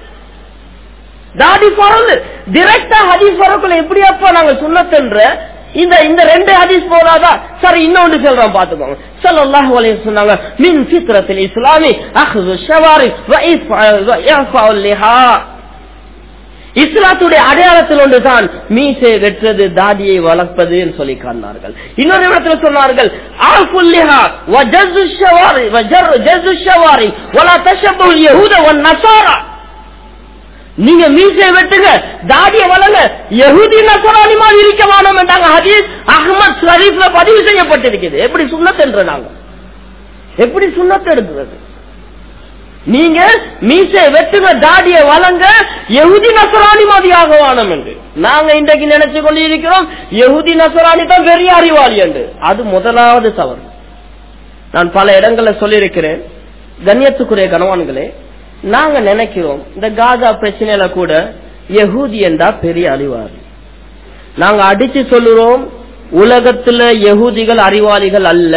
Speaker 1: தாடி பரவு டிரெக்டா ஹதீஸ் வரக்குள்ள எப்படியாப்பா நாங்க சுண்ணத்துன்ற இந்த ரெண்டு ஹதீஸ் போதாதா? சரி, இன்னொன்று சொல்றோம் பாத்துக்கோங்க. ஸல்லல்லாஹு அலைஹி வஸல்லம் சொன்னாங்க, மின் ஃபித்ரத்தில் இஸ்லாமி அஹ்து ஷவாரி வ இஃபாஉல் லிஹா. இஸ்லாத்துடைய அடையாளத்தில் ஒன்றுதான் மீசை வெற்றது, தாடியை வளர்ப்பது என்று சொல்லி காட்டினார்கள். இன்னொரு இடத்துல சொன்னார்கள், ஆஃபுல் லிஹா வ ஜஸ்ஸு ஷவாரி வ ஜஸ்ஸு ஷவாரி வலா தஷபுல் யஹூத வன் நஸாரா. நீங்க மீசை வெட்டுங்க, தாடிய வளங்க, யஹூதி நஸரானி மாதிரி இருக்க வேணும் என்றாங்க. ஹதீஸ் அஹ்மத் ஷரீஃப்ல பதிவு செய்யப்பட்டிருக்கிறது. எப்படி சுன்னத் என்றாங்க, எப்படி சுன்னத் எடுக்கிறது? நீங்க மீசை வெட்டுங்க, தாடிய வளங்க, யஹூதி நஸரானி மாதிரியாக வேணும் என்று. நாங்க இன்றைக்கு நினைச்சு கொண்டிருக்கிறோம் யஹூதி நஸரானி தான் பெரிய அறிவாளி என்று. அது முதலாவது தவறு. நான் பல இடங்கள்ல சொல்லியிருக்கிறேன். கண்ணியத்துக்குரிய கணவான்களே, நாங்க நினைக்கிறோம் இந்த காசா பிரச்சனையில கூட யஹூதி என்றா பெரிய அறிவாளி. நாங்க அடிச்சு சொல்லுறோம் உலகத்துல யஹூதிகள் அறிவாளிகள் அல்ல.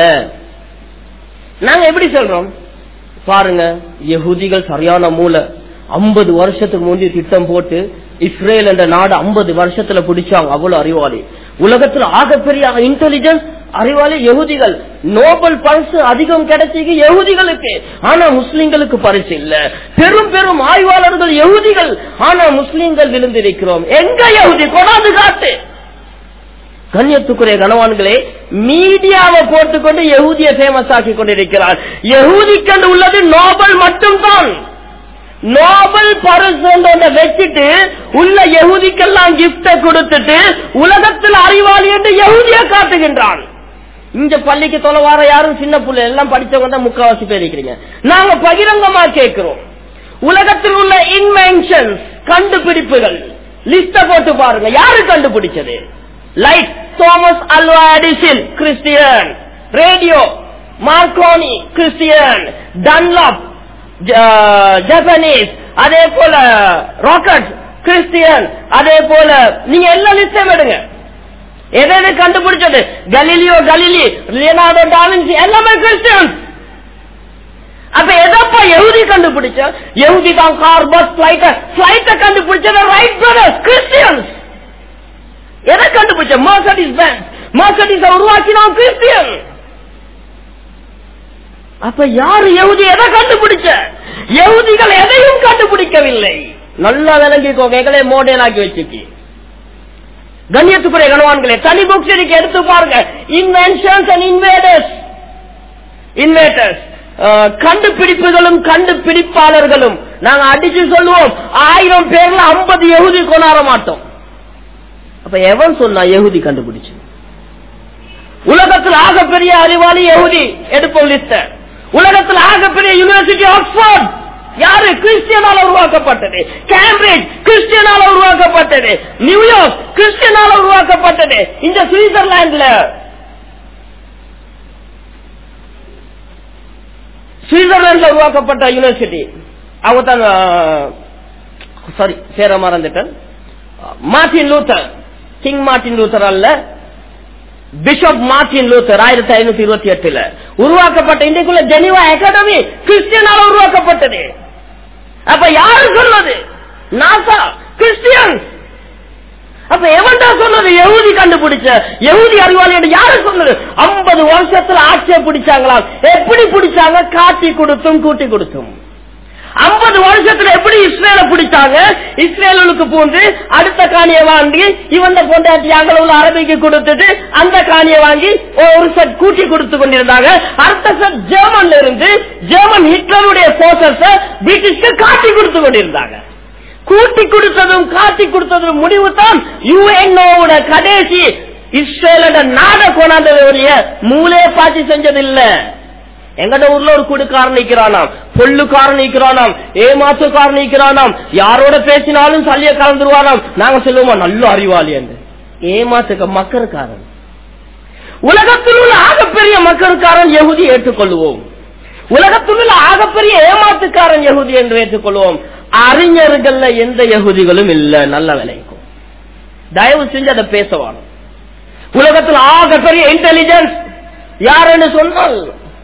Speaker 1: நாங்க எப்படி சொல்றோம் பாருங்க, யஹூதிகள் சரியான மூளை. 50 வருஷத்துக்கு முந்தைய திட்டம் போட்டு இஸ்ரேல் என்ற நாடு 50 வருஷத்துல பிடிச்சாங்க. அவ்வளவு அறிவாளி. உலகத்துல ஆகப்பெரிய இன்டெலிஜென்ஸ் அறிவாளி யஹூதிகள். நோபல் பரிசு அதிகம் கிடைச்சிக்கு யஹூதிகளுக்கு, ஆனா முஸ்லிம்களுக்கு பரிசு இல்ல. பெரும் பெரும் ஆய்வாளர்கள் யஹூதிகள், ஆனா முஸ்லிம்கள் விழுந்திருக்கிறோம். எங்க யஹூதி கொண்டாந்து காட்டு. கண்ணியத்துக்குரிய கணவான்களே, மீடியாவை போட்டுக்கொண்டு யஹூதியை ஃபேமஸ் ஆக்கி கொண்டிருக்கிறார். யஹூதிக்கு உள்ளது நோபல் மட்டும்தான். நோபல் பரிசு வச்சுட்டு உள்ள யஹூதிக்கெல்லாம் கிஃப்ட கொடுத்துட்டு உலகத்தில் அறிவாளி என்று யஹூதியை காட்டுகின்றான். இங்க பள்ளிக்கு தொலைவார யாரும் சின்ன பிள்ளை எல்லாம் படிச்சவங்க தான் முக்காவாசி பேர் இருக்கிறீங்க. நாங்க பகிரங்கமா கேட்கிறோம், உலகத்தில் உள்ள இன்வென்ஷன்ஸ் கண்டுபிடிப்புகள் லிஸ்ட போட்டு பாருங்க. யாரு கண்டுபிடிச்சது? Light, Thomas Alva Edison Christian. Radio Marconi Christian. Dunlop Japanese. அதே போல ராக்கெட் கிறிஸ்டியன். அதே போல நீங்க எல்லா லிஸ்டையும் எடுங்க. எதை கண்டுபிடிச்சது? கலீலியோ கலீலி, லியோனார்டோ டாவின்சி எல்லாமே கிறிஸ்டியன். அப்ப எதப்பா யஹூதி கண்டுபிடிச்ச? யஹூதி தான் கார், பஸ், பிளைட்ட கண்டுபிடிச்சது ரைட் பிரதர்ஸ் கிறிஸ்டியன்ஸ். எதை கண்டுபிடிச்ச? Mercedes Benz. மர்சிடிஸ் உருவாக்கினான் கிறிஸ்டியன். அப்ப யாரு யஹூதி எதை கண்டுபிடிச்ச? யஹூதிகள் எதையும் கண்டுபிடிக்கவில்லை. நல்லா விளங்கிக்கோங்க, எங்களே மோடல் ஆக்கி வச்சுக்கி. கண்ணியத்துக்குரிய கணவான்களே, தனி புக்ஸ் எடுத்து பாருங்க. இன்வென்ஷன்ஸ் அண்ட் இன்வேட்டர்ஸ், கண்டுபிடிப்புகளும் கண்டுபிடிப்பாளர்களும். நாங்க அடிச்சு சொல்லுவோம் 1000 பேர்ல 50 யஹூதி கொண்டாட மாட்டோம். அப்ப எவன் சொன்னா யஹூதி கண்டுபிடிச்சு? உலகத்தில் ஆகப்பெரிய அறிவாளி யஹூதி. எடுப்போம் லிஸ்ட. உலகத்தில் ஆகப்பெரிய யூனிவர்சிட்டி ஆக்ஸ்போர்ட் யாரு? கிறிஸ்டியனால உருவாக்கப்பட்டது. கேம்பிரிட்ஜ் கிறிஸ்டியனால உருவாக்கப்பட்டது. நியூயார்க் கிறிஸ்டியனால உருவாக்கப்பட்டது. இந்த சுவிட்சர்லாந்துல உருவாக்கப்பட்ட யூனிவர்சிட்டி அவங்க தான். சாரி, சேர மறந்துட்டேன். Martin Luther, King Martin Luther அல்ல, பிஷப் மார்ட்டின் லூத்தர் 1528 உருவாக்கப்பட்ட இன்றைக்குள்ள ஜெனீவா அகாடமி கிறிஸ்டியனால உருவாக்கப்பட்டது. அப்ப யாரு சொன்னது? NASA Christian. அப்ப எவன்டா சொன்னது? யஹூதி கண்டுபிடிச்ச யஹூதி அறிவாளி யாரு சொன்னது? 50 வருஷத்துல ஆட்சியை பிடிச்சாங்களாம். எப்படி பிடிச்சாங்க? காட்டி கொடுத்தும் கூட்டி கொடுத்தும். 50 வருஷத்துல எப்படி இஸ்ரேல பிடிச்சாங்க? இஸ்ரேலுக்கு பூந்து அடுத்த காணியை வாங்கி இவந்த பொண்டாட்டி அங்கே உள்ள அரபிக்கு கொடுத்துட்டு அந்த காணியை வாங்கி ஒரு செட் கூட்டி கொடுத்து கொண்டிருந்தாங்க. அடுத்த செட் ஜெர்மன்ல இருந்து ஜெர்மன் ஹிட்லருடைய போர்சஸ் பிரிட்டிஷ்க்கு காட்டி கொடுத்து கொண்டிருந்தாங்க. கூட்டி கொடுத்ததும் காட்டி கொடுத்ததும் முடிவு தான் யுஎன்ஓட கடைசி இஸ்ரேலோட நாட கொண்டாந்தது. மூலே பாட்சி செஞ்சது இல்ல. எங்கட ஊர்ல ஒரு குடுக்காரன் நிக்கிறானாம், பொல்லுக்காரன் நிக்கிறானாம், ஏமாத்துக்காரன் நிக்கிறானாம், யாரோட பேசினாலும் சல்லிய கலந்துருவானாம். நாங்க சொல்லுவோமா நல்ல அறிவாளி என்று. ஏமாத்துக்க மக்களுக்காரன். உலகத்தில் உள்ள ஆகப்பெரிய மக்களுக்காரன் யகுதி ஏற்றுக்கொள்வோம். உலகத்தில் உள்ள ஆகப்பெரிய ஏமாத்துக்காரன் யகுதி என்று ஏற்றுக்கொள்வோம். அறிஞர்கள்ல எந்த யகுதிகளும் இல்ல. நல்ல விளைக்கும் தயவு செஞ்சு அதை பேசவானும். உலகத்தில் ஆகப்பெரிய இன்டெலிஜென்ஸ் யாருன்னு சொன்னால்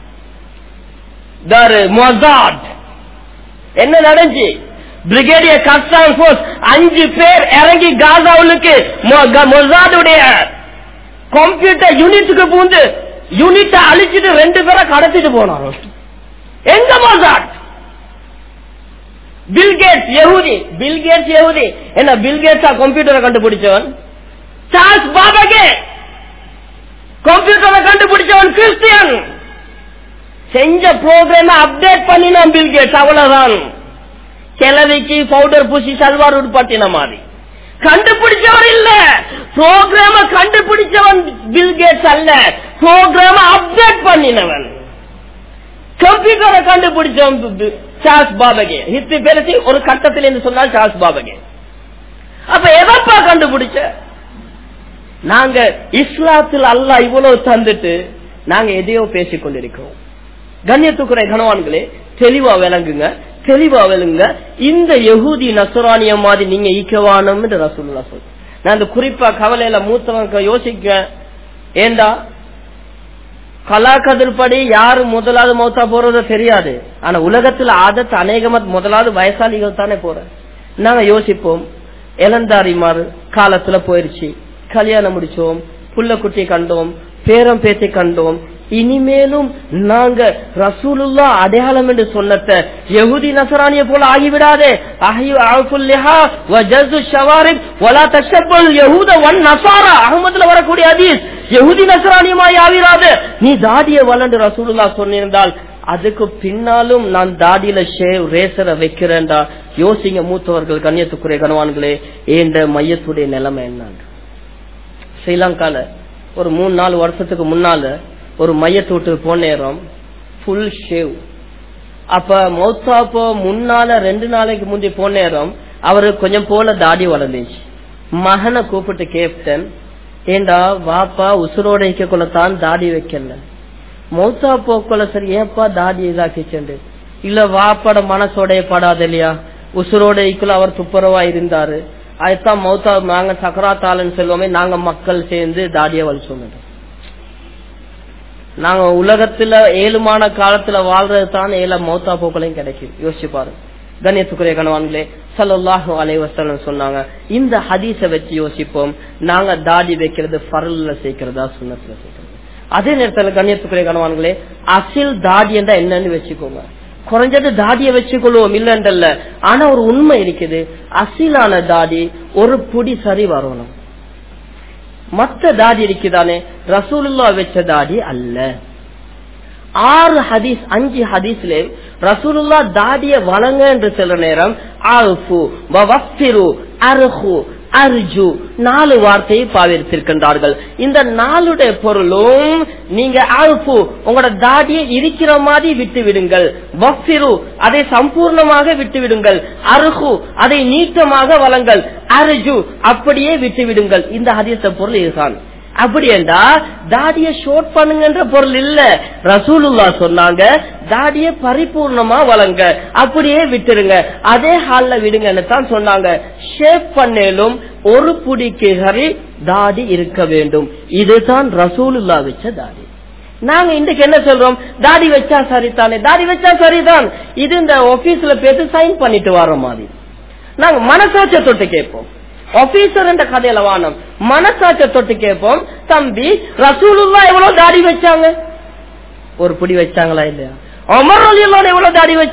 Speaker 1: என்ன நடந்துச்சு? பிரிகேடியர் கஸ்டான் போர்ஸ் 5 பேர் இறங்கி காசாவுக்கு மொசாதுடைய கம்ப்யூட்டர் யூனிட்டுக்கு பூந்து யூனிட்டை அழிச்சிட்டு 2 பேரை கடத்திட்டு போனாங்க. எங்க மொசாட்? பில்கேட்ஸ் யஹூதி. பில்கேட்ஸ் யஹூதி. என்ன பில்கேட்ஸா கம்ப்யூட்டரை கண்டுபிடிச்சவன்? சார்ல்ஸ் பாபகே கம்ப்யூட்டரை கண்டுபிடிச்சவன் கிறிஸ்டியன். செஞ்ச ப்ரோக்ராம் அப்டேட் பண்ணினான் பில்கேட்ஸ். அவ்வளவுதான். கிழவிக்கு பவுடர் பூசி சல்வார் உட்பட்டின மாதிரி கண்டுபிடிச்சவன் இல்ல. ப்ரோக்ராம கண்டுபிடிச்சவன் பில்கேட்ஸ் அல்ல, ப்ரோக்ராம அப்டேட் பண்ணினவன். கம்ப்யூட்டரை கண்டுபிடிச்சவன் சார்ல்ஸ் பாபகே. ஹிஸ்டரி பேசி ஒரு கட்டத்தில் என்று சொன்னால் சார்ல்ஸ் பாபகே. அப்ப எதப்பா கண்டுபிடிச்ச? நாங்க இஸ்லாத்தில் அல்லாஹ் இவ்வளவு தந்துட்டு நாங்க எதையோ பேசிக் கொண்டிருக்கிறோம். கண்ணியத்துக்குரிய கணவான்களே, தெளிவா விளங்குங்க, தெளிவா விளங்குங்க. இந்த யஹூதி நஸ்ரானிய மாதிரி நீங்க ஈக்கவானம் என்று ரசூலுல்லாஹ் சொல்ற. நான் இந்த குறிப்பா கவலையில மூத்தவங்க யோசிக்க, ஏண்டா கலாக்கதிர்படி யாரு முதலாவது மௌத்தா போறதோ தெரியாது. ஆனா உலகத்துல ஆதத்து அநேகமா முதலாவது வயசாளிகள் தானே போற. நாங்க யோசிப்போம், இளந்தாரிமாறு காலத்துல போயிருச்சு, கல்யாணம் முடிச்சோம், புள்ள குட்டி கண்டோம், பேரம் பேத்தி கண்டோம். இனிமேலும் நாங்க ரசூலுல்லாஹ் அடையாளம் என்று சொன்னத யஹூதி நஸ்ரானிய போல ஆகிவிடாதே. அஹ்மதுல வரக்கூடிய ஹதீஸ், யஹூதி நஸ்ரானியமாய் ஆவிராது. நீ தாடிய வளர்ந்து ரசூலுல்லாஹ் சொன்னிருந்தால் அதுக்கு பின்னாலும் நான் தாடியில ஷேவ் ரேசரை வைக்கிறேன்டா. யோசிங்க மூத்தவர்கள், கண்ணியத்துக்குரிய கணவான்களே, ஏண்ட மையத்துடைய நிலைமை என்ன? ஸ்ரீலங்கால ஒரு 3-4 வருஷத்துக்கு முன்னால ஒரு மையத்தோட்டு போன நேரம் ஃபுல் ஷேவ். அப்ப மௌத்தாப்போ முன்னால 2 நாளைக்கு முந்தி போன நேரம் அவரு கொஞ்சம் போல தாடி வளர்ந்துச்சு. மகனை கூப்பிட்டு கேப்டன், ஏண்டா வாப்பா உசுரோட கொள்ளத்தான் தாடி வைக்கல, மௌத்தா போக்கொள்ள சரி ஏப்பா தாடி இதாக்கிச்சு? இல்ல வாப்பாட மனசோடைய படாது இல்லையா, உசுரோட அவர் துப்புரவா இருந்தாரு, அதுதான் மௌத்தா நாங்க சக்கராத்தாலன்னு சொல்லுவோமே, நாங்க மக்கள் சேர்ந்து தாடிய வல் சொன்னது. நாங்க உலகத்துல 7 காலத்துல வாழ்றது தான் 7 மௌத்தா போக்களையும் கிடைக்கும். யோசிச்சு பாருங்க கண்ணியத்துக்குரிய கணவான்களே. ஸல்லல்லாஹு அலைஹி வஸல்லம் சொன்னாங்க, இந்த ஹதீஸ வச்சு யோசிப்போம், நாங்க தாடி வைக்கிறது ஃபர்ல்ல சேர்க்கிறதா சுன்னத்துல சேர்க்கிறது. அதே நேரத்துல கண்ணியத்துக்குரிய கணவான்களே, அசில் தாடி என்றா என்னன்னு வச்சுக்கோங்க. குறைஞ்சது தாடிய வச்சுக்கொள்வோம் இல்லன்றல்ல, ஆனா ஒரு உண்மை இருக்குது, அசிலான தாடி ஒரு புடி சரி வரணும். மற்ற தாடி இருக்குதானே ரசூலுல்லாஹ் வச்ச தாடி அல்ல. 5 ஹதீஸ்ல ரசூலுல்லாஹ் தாடிய வழங்க என்று சொல்ற நேரம் ஆஃபு வவஃபிரு அர்ஹு அர்ஜு 4 வார்த்தையை பாவித்திருக்கின்றார்கள். இந்த 4 பொருளும் நீங்க ஆஃபு உங்களோட தாடியை இருக்கிற மாதிரி விட்டு விடுங்கள், வஃபிரு அதை சம்பூர்ணமாக விட்டு விடுங்கள், அர்ஹு அதை நீட்டமாக வழங்கல், அர்ஜு அப்படியே விட்டு விடுங்கள். இந்த ஹதீஸ் பொருள் இதுதான். அப்படி என்றா தாடிய ஷோர்ட் பண்ணுங்கன்ற பொருள் இல்ல. ரசூலுல்லாஹ் சொன்னாங்க தாடிய பரிபூர்ணமா வழங்க, அப்படியே விட்டுருங்க, அதே ஹால்ல விடுங்கன்னு தான் சொன்னாங்க. ஷேப் பண்ணேலும் ஒரு புடிக்கு சரி தாடி இருக்க வேண்டும். இதுதான் ரசூலுல்லாஹ் வச்ச தாடி. நாங்க இன்றைக்கு என்ன சொல்றோம், தாடி வச்சா சரிதானே, தாடி வச்சா சரிதான். இது இந்த ஆபீஸ்ல பேசி சைன் பண்ணிட்டு வர மாதிரி. நாங்க மனசாட்சிய தொட்டு கேட்போம். ஆபீசர் என்ற கதையில வானம் மனசாட்சிய தொட்டு கேட்போம், தம்பி ரசூலுல்லாஹ் எவ்வளவு தாடி வச்சாங்க? ஒரு புடி வச்சாங்களா இல்லையா? உமர் ரலியல்லாஹு அன்ஹு எவ்வளவு தாடி வச்சாங்க?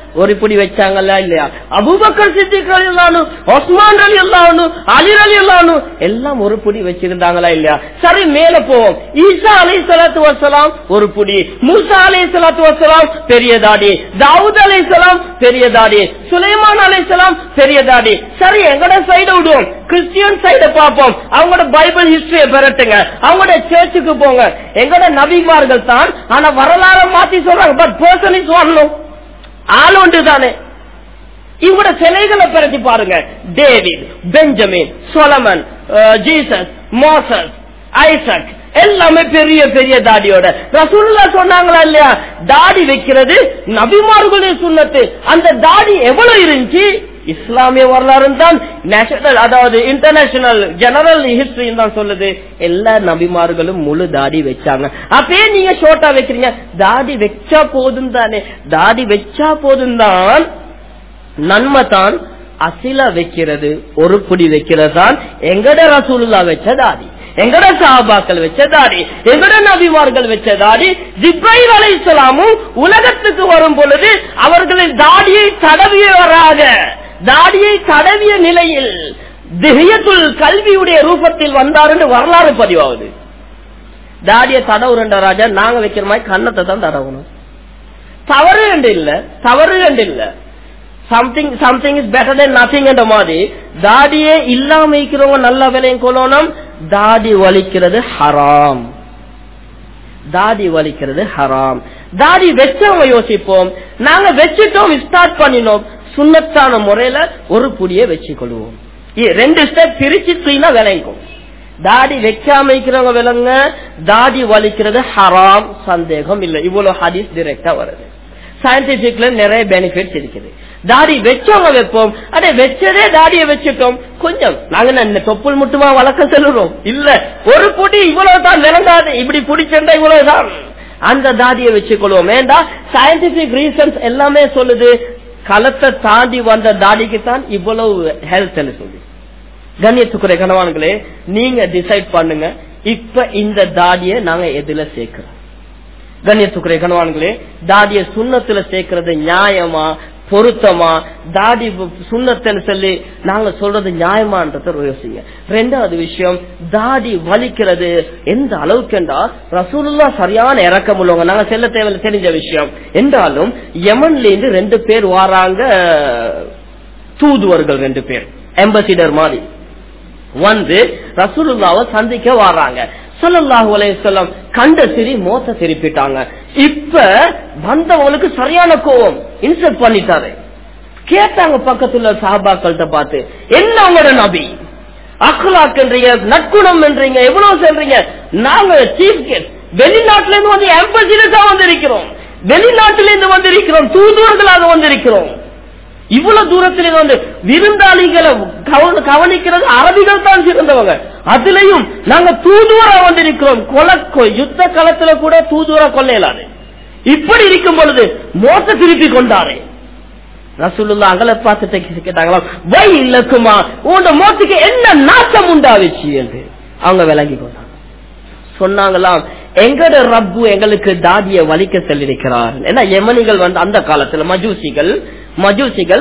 Speaker 1: ஒரு பிடி வச்சாங்களா இல்லையா? அபூபக்கர் சித்திக் ரலியல்லாஹு அன்ஹு, உஸ்மான் ரலியல்லாஹு அன்ஹு, அலி ரலியல்லாஹு அன்ஹு எல்லாம் ஒரு பிடி வச்சிருந்தாங்களா இல்லையா? சரி, மேல போவோம். ஈசா அலைஹிஸ்ஸலாத்து வஸ்ஸலாம் ஒரு பிடி, மூசா அலைஹிஸ்ஸலாத்து வஸ்ஸலாம் பெரிய தாடி, தாவூத் அலைஹிஸ்ஸலாம் பெரிய தாடி, சுலைமான் அலைஹிஸ்ஸலாம் பெரிய தாடி. சரி, எங்கட சைடு விடுவோம், கிறிஸ்டியன் சைடு பார்ப்போம். அவங்களோட பைபிள் ஹிஸ்டரியை பெறட்டுங்க, அவங்களோட சர்ச்சுக்கு போங்க. எங்கட நபிமார்கள் தான், ஆனா வரலாறு மாத்தி சொல்றாங்க. But person is one. ஆள் ஒன்று தானே. இவங்களோட சிலைகளை பிரட்டி பாருங்க. David, Benjamin, Solomon, Jesus, Moses, Isaac எல்லாமே பெரிய பெரிய தாடியோட. ரசூலுல்லாஹ் சொன்னாங்களா இல்லையா, தாடி வைக்கிறது நபிமார்களுடைய சுன்னத்து. அந்த தாடி எவ்வளவு இருந்துச்சு? இஸ்லாமிய வரலாறு தான் நேஷனல், அதாவது இன்டர்நேஷனல் ஜெனரல் ஹிஸ்டரி தான் சொல்லுது. எல்லா நபிமார்களும் முழு தாடி வச்சாங்க. அப்பே நீங்க ஷோர்ட்டா வைக்கிறீங்க. தாடி வச்சா போதும் தானே, தாடி வச்சா போதும் தான், நன்மை தான். அசில வைக்கிறது, ஒரு புடி வைக்கிறது தான் எங்கட ரசூலுல்லாஹ் வச்ச தாடி, எங்கட சஹாபாக்கள் வச்ச தாடி, எங்கட நபிமார்கள் வச்ச தாடி. ஜிப்ரைல் அலைஹிஸ்ஸலாமும் உலகத்துக்கு வரும் பொழுது அவர்களின் தாடியை தடவியவராக, தாடியை தடவிய நிலையில் திஹ்யத்துல் கல்வியுடைய ரூபத்தில் வந்தார் என்று வரலாறு பதிவாகுது. தாடியை தடவுறண்ட ராஜா, நாங்க வைக்கிற மாதிரி கண்ணத்தை தான் தடவணும். தவறு கண்டு இல்ல, தவறு கண்டு இல்ல. Something is better then nothing என்ற மாதிரி தாடியே இல்லாம இருக்கிறவங்க நல்ல விலையும் கொள்ளணும். தாடி வலிக்கிறது ஹராம், தாடி வலிக்கிறது ஹராம். தாடி வச்சவங்க யோசிப்போம், நாங்க வச்சுட்டோம், ஸ்டார்ட் பண்ணினோம், சுன்னத்தான முறையில ஒரு புடிய வச்சுக்கொள்வோம். 2 ஸ்டெப் பிரிச்சு தூயினா விளங்கும். தாடி வைக்காம இருக்கிறவங்க விளங்க, தாடி வலிக்கிறது ஹராம், சந்தேகம் இல்லை. இவ்வளவு ஹதீஸ் டைரக்டா வருது. சயின்டிபிக்ல நிறைய பெனிஃபிட்ஸ் இருக்குது. தாடி வச்சவங்க வைப்போம், அதே வச்சதே தாடியை வச்சுட்டோம். கொஞ்சம் நாங்க தொப்புள் மட்டுமா வளர்க்க செல்லுறோம் இல்ல, ஒரு புடி இவ்வளவுதான் விளங்காது, இப்படி பிடிச்சிருந்தா இவ்வளவுதான், அந்த தாடியை வச்சுக்கொள்வோம். ஏண்டா சயின்டிபிக் ரீசன்ஸ் எல்லாமே சொல்லுது, களத்தை தாண்டி வந்த தாடிக்கு தான் இவ்வளவு ஹெல்த் சொல்லு. கண்ணியத்துக்குரிய கணவான்களே, நீங்க டிசைட் பண்ணுங்க, இப்ப இந்த தாடியை நாங்க எதுல சேர்க்கிறோம்? கண்ணியத்துக்குரிய கணவான்களே, தாடிய சுண்ணத்துல சேர்க்கிறது நியாயமா, பொருத்தமா? தாடி சுண்ணத்துன்னு சொல்லி நாங்க சொல்றது நியாயமான்றத யோசிங்க. 2வது விஷயம், தாடி வலிக்கிறது எந்த அளவுக்குண்டா ரசூலுல்லாஹ் சரியான இறக்கம் உள்ளவங்க, நாங்க செல்ல தேவையில்லை, தெரிஞ்ச விஷயம். என்றாலும் யமன்ல இருந்து 2 பேர் வராங்க, தூதுவர்கள் 2 பேர், எம்பசிடர் மாதிரி வந்து ரசூலுல்லாஹ்வை சந்திக்க வராங்க. ஸல்லல்லாஹு அலைஹி வஸல்லம் கண்ட சிரி மோத்த திருப்பிட்டாங்க. இப்ப வந்தவங்களுக்கு சரியான கோபம், இன்சல்ட் பண்ணிட்டாரு. கேட்டாங்க பக்கத்துல சஹாபாக்கள்கிட்ட பார்த்து, என்ன உங்களோட நபி அக்லாக் என்றீங்க, நற்குணம் என்றீங்க, எவ்வளவு சொல்றீங்க? நாங்க சீஃப் கெஸ்ட், வெளிநாட்டுல இருந்து வந்து எம்பசிடர்ஸா வந்திருக்கிறோம், வெளிநாட்டில இருந்து வந்திருக்கிறோம், தூதுவர்களாக வந்திருக்கிறோம். இவ்வளவு தூரத்திலே வந்து விருந்தாளிகளை கவனிக்கிறது அரபிகள் தான் சிறந்தவங்க. அதுலயும் நாங்க தூதுவரா வந்திருக்கிறோம், யுத்த களத்துல கூட தூதுவரா கொள்ளையலாது. இப்படி இருக்கும் பொழுது மோச திருப்பி கொண்டாரு. ரசூலுல்லாஹ் அகல பார்த்துட்டு கேட்டாங்களா, வை இல்லக்குமா, உங்க மோத்துக்கு என்ன நாசம் உண்டாவிச்சு என்று அவங்க விளங்கி கொண்டாங்க. சொன்னாங்களாம், எங்கட ரப்பு எங்களுக்கு தாடிய வலிக்க சொல்லிருக்கிறார். ஏன்னா யமனிகள் வந்து அந்த காலத்துல மஜூசிகள்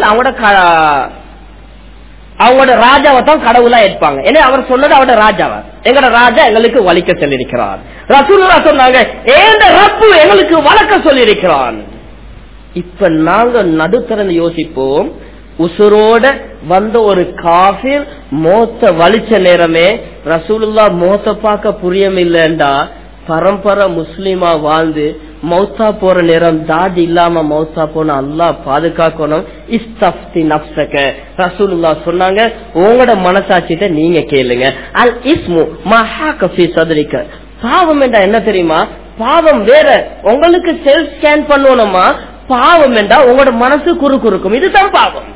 Speaker 1: அவங்களோட ராஜாவை தான் கடவுளா ஏற்பாங்க. ஏன்னா அவர் சொன்னது அவரோட ராஜாவா, எங்கட ராஜா எங்களுக்கு வலிக்க சொல்லிருக்கிறார். ரசூலுல்லாஹ் சொன்னாங்க, ஏண்ட ரப்பு எங்களுக்கு வளர்க்க சொல்லிருக்கிறான். இப்ப நாங்க நடுத்தரந்து யோசிப்போம், உசுரோட வந்த ஒரு காஃபிர் மோத்த வலிச்ச நேரமே ரசூலுல்லாஹ் மோத்த பார்க்க புரியமில்லைண்டா, பரம்பரை முஸ்லிமா வாழ்ந்து மௌத்தா போற நேரம் தாடி இல்லாம மௌத்தா போன அல்லாஹ் பாதுகாக்கணும். இஸ்தஃப்தி நஃப்ஸக, ரசூலுல்லாஹ் சொன்னாங்க, உங்களோட மனசாட்சிட்ட நீங்க கேளுங்க. அல் இஸ்மு மா ஹாக ஃபீ சத்ரிக, பாவம் என்றா என்ன தெரியுமா? பாவம் வேற, உங்களுக்கு செல்ஃப் ஸ்கேன் பண்ணணுமா? பாவம் என்றா உங்களோட மனசு குறுக்கும், இதுதான் பாவம்.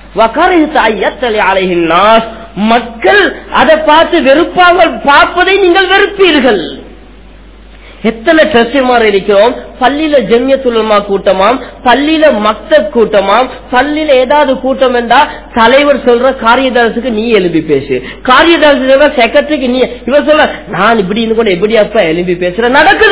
Speaker 1: மக்கள் அதை பார்த்து வெறுப்பாங்க, பார்ப்பதை நீங்கள் வெறுப்பீர்கள். எத்தனை ட்ரெஸ்மார் இருக்கிறோம், பள்ளியில ஜம்மியத்துல் உலமா கூட்டமாம், பள்ளியில மக்தப் கூட்டமாம், பள்ளியில ஏதாவது கூட்டம் என்றா தலைவர் சொல்ற காரியதர்சுக்கு நீ எழுப்பி பேசு, காரியதர்சு சொல்ற செக்ரட்டரிக்கு நீ, இவர் சொல்ற நான் இப்படி கூட எப்படி அப்ப எழுப்பி பேசுற நடக்குது.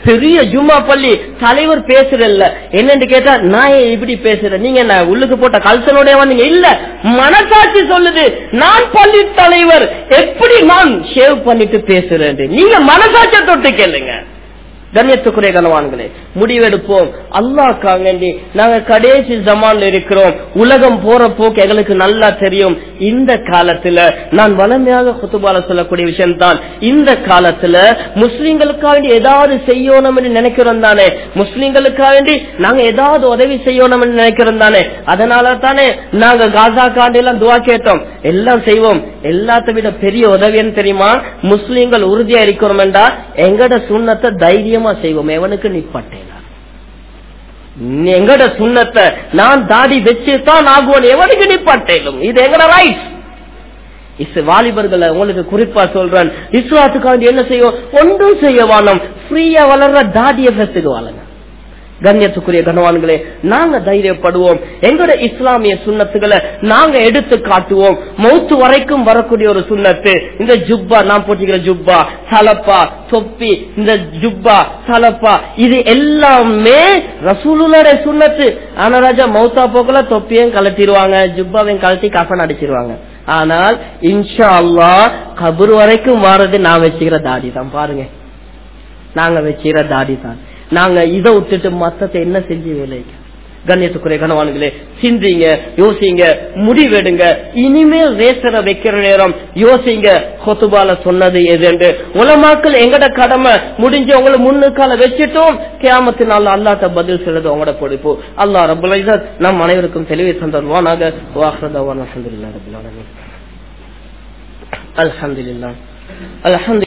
Speaker 1: பெரிய ஜும்மா பள்ளி தலைவர் பேசுறல்ல என்னன்னு கேட்டா நான் இப்படி பேசுறேன், நீங்க என்ன உள்ளுக்கு போட்ட கல்சனோட வந்தீங்க? இல்ல, மனசாட்சி சொல்லுது நான் பள்ளி தலைவர், எப்படி நான் ஷேவ் பண்ணிட்டு பேசுறேன். நீங்க மனசாட்சியை தொட்டு கேளுங்க. கண்ணியத்துக்குரிய கனவான்களே, முடிவெடுப்போம். அல்லாஹ்க்காக வேண்டி நாங்க கடைசி ஜமான்ல இருக்கிறோம். உலகம் போற போக்கு எங்களுக்கு நல்லா தெரியும். இந்த காலத்துல நான் வளமையாக குத்துபால சொல்லக்கூடிய விஷயம் தான், இந்த காலத்துல முஸ்லிம்களுக்காக வேண்டி ஏதாவது செய்யணும் என்று நினைக்கிறோம் தானே, முஸ்லிம்களுக்காக வேண்டி நாங்க ஏதாவது உதவி செய்யணும் என்று நினைக்கிறோம் தானே. அதனால தானே நாங்க காசா காண்டி எல்லாம் துவா கேட்டோம், எல்லாம் செய்வோம். எல்லாத்த விட பெரிய உதவி என்ன தெரியுமா? முஸ்லிம்கள் உறுதியா இருக்கிறோம் என்றா எங்கட சுண்ணத்தை தைரியம் செய்வோம். எவனுக்கு நிப்பாட்டேனா? எங்கட சுண்ணத்தை நான் தாடி வச்சுதான் ஆகுவோம், எவனுக்கு நிப்பாட்டேலும். இது எங்கட ரைட். வாலிபர்களை உங்களுக்கு குறிப்பா சொல்றேன், இஸ்லாத்துக்காண்டி என்ன செய்யும்? ஒன்றும் செய்ய வானம், ஃப்ரீயா வளர்ற தாடிய ஃபெஸ்டுக்கு வாழுங்க. கண்ணியத்துக்குரிய கனவான்களே, நாங்க தைரியப்படுவோம். எங்களோட இஸ்லாமிய சுண்ணத்துகளை நாங்க எடுத்து காட்டுவோம். மௌத்து வரைக்கும் வரக்கூடிய ஒரு சுண்ணத்து இந்த ஜுப்பா, நான் போட்டிக்கிற ஜுப்பா, தலப்பா, தொப்பி, இந்த ஜுப்பா தலப்பா, இது எல்லாமே ரசூலுல்லாஹ்வுடைய சுண்ணத்து. ஆனா ராஜா மௌத்தா போக்கல தொப்பியும் கலட்டிடுவாங்க, ஜுப்பாவையும் கலட்டி கஃன் அடிச்சிருவாங்க. ஆனால் இன்ஷா அல்லாஹ் கபர் வரைக்கும் வாரது நான் வச்சுக்கிற தாடி தான். பாருங்க, நாங்க வச்சுக்கிற தாடி தான். நாங்க இதை விட்டுட்டு மத்தத்தை என்ன செஞ்சு வேலைக்கு? கண்ணியத்துக்குரிய கனவான்களே, சிந்திங்க, யோசிங்க, முடிவெடுங்க. இனிமேல் ரேசரை வைக்கிற நேரம் யோசிங்க, கொத்துபால சொன்னது எது. உலமாக்கள் எங்கட கடமை முடிஞ்ச உங்களை முன்னுக்கால வச்சுட்டோம். கியாமத்து நாள் அல்லாஹ்ட்ட பதில் சொல்றது உங்களோட பொறுப்பு. அல்லாஹ் ரப்பல் இஸ்ஸத் நம் அனைவருக்கும் தெளிவை தந்தருவானாக. அல்ஹம்துலில்லாஹ்.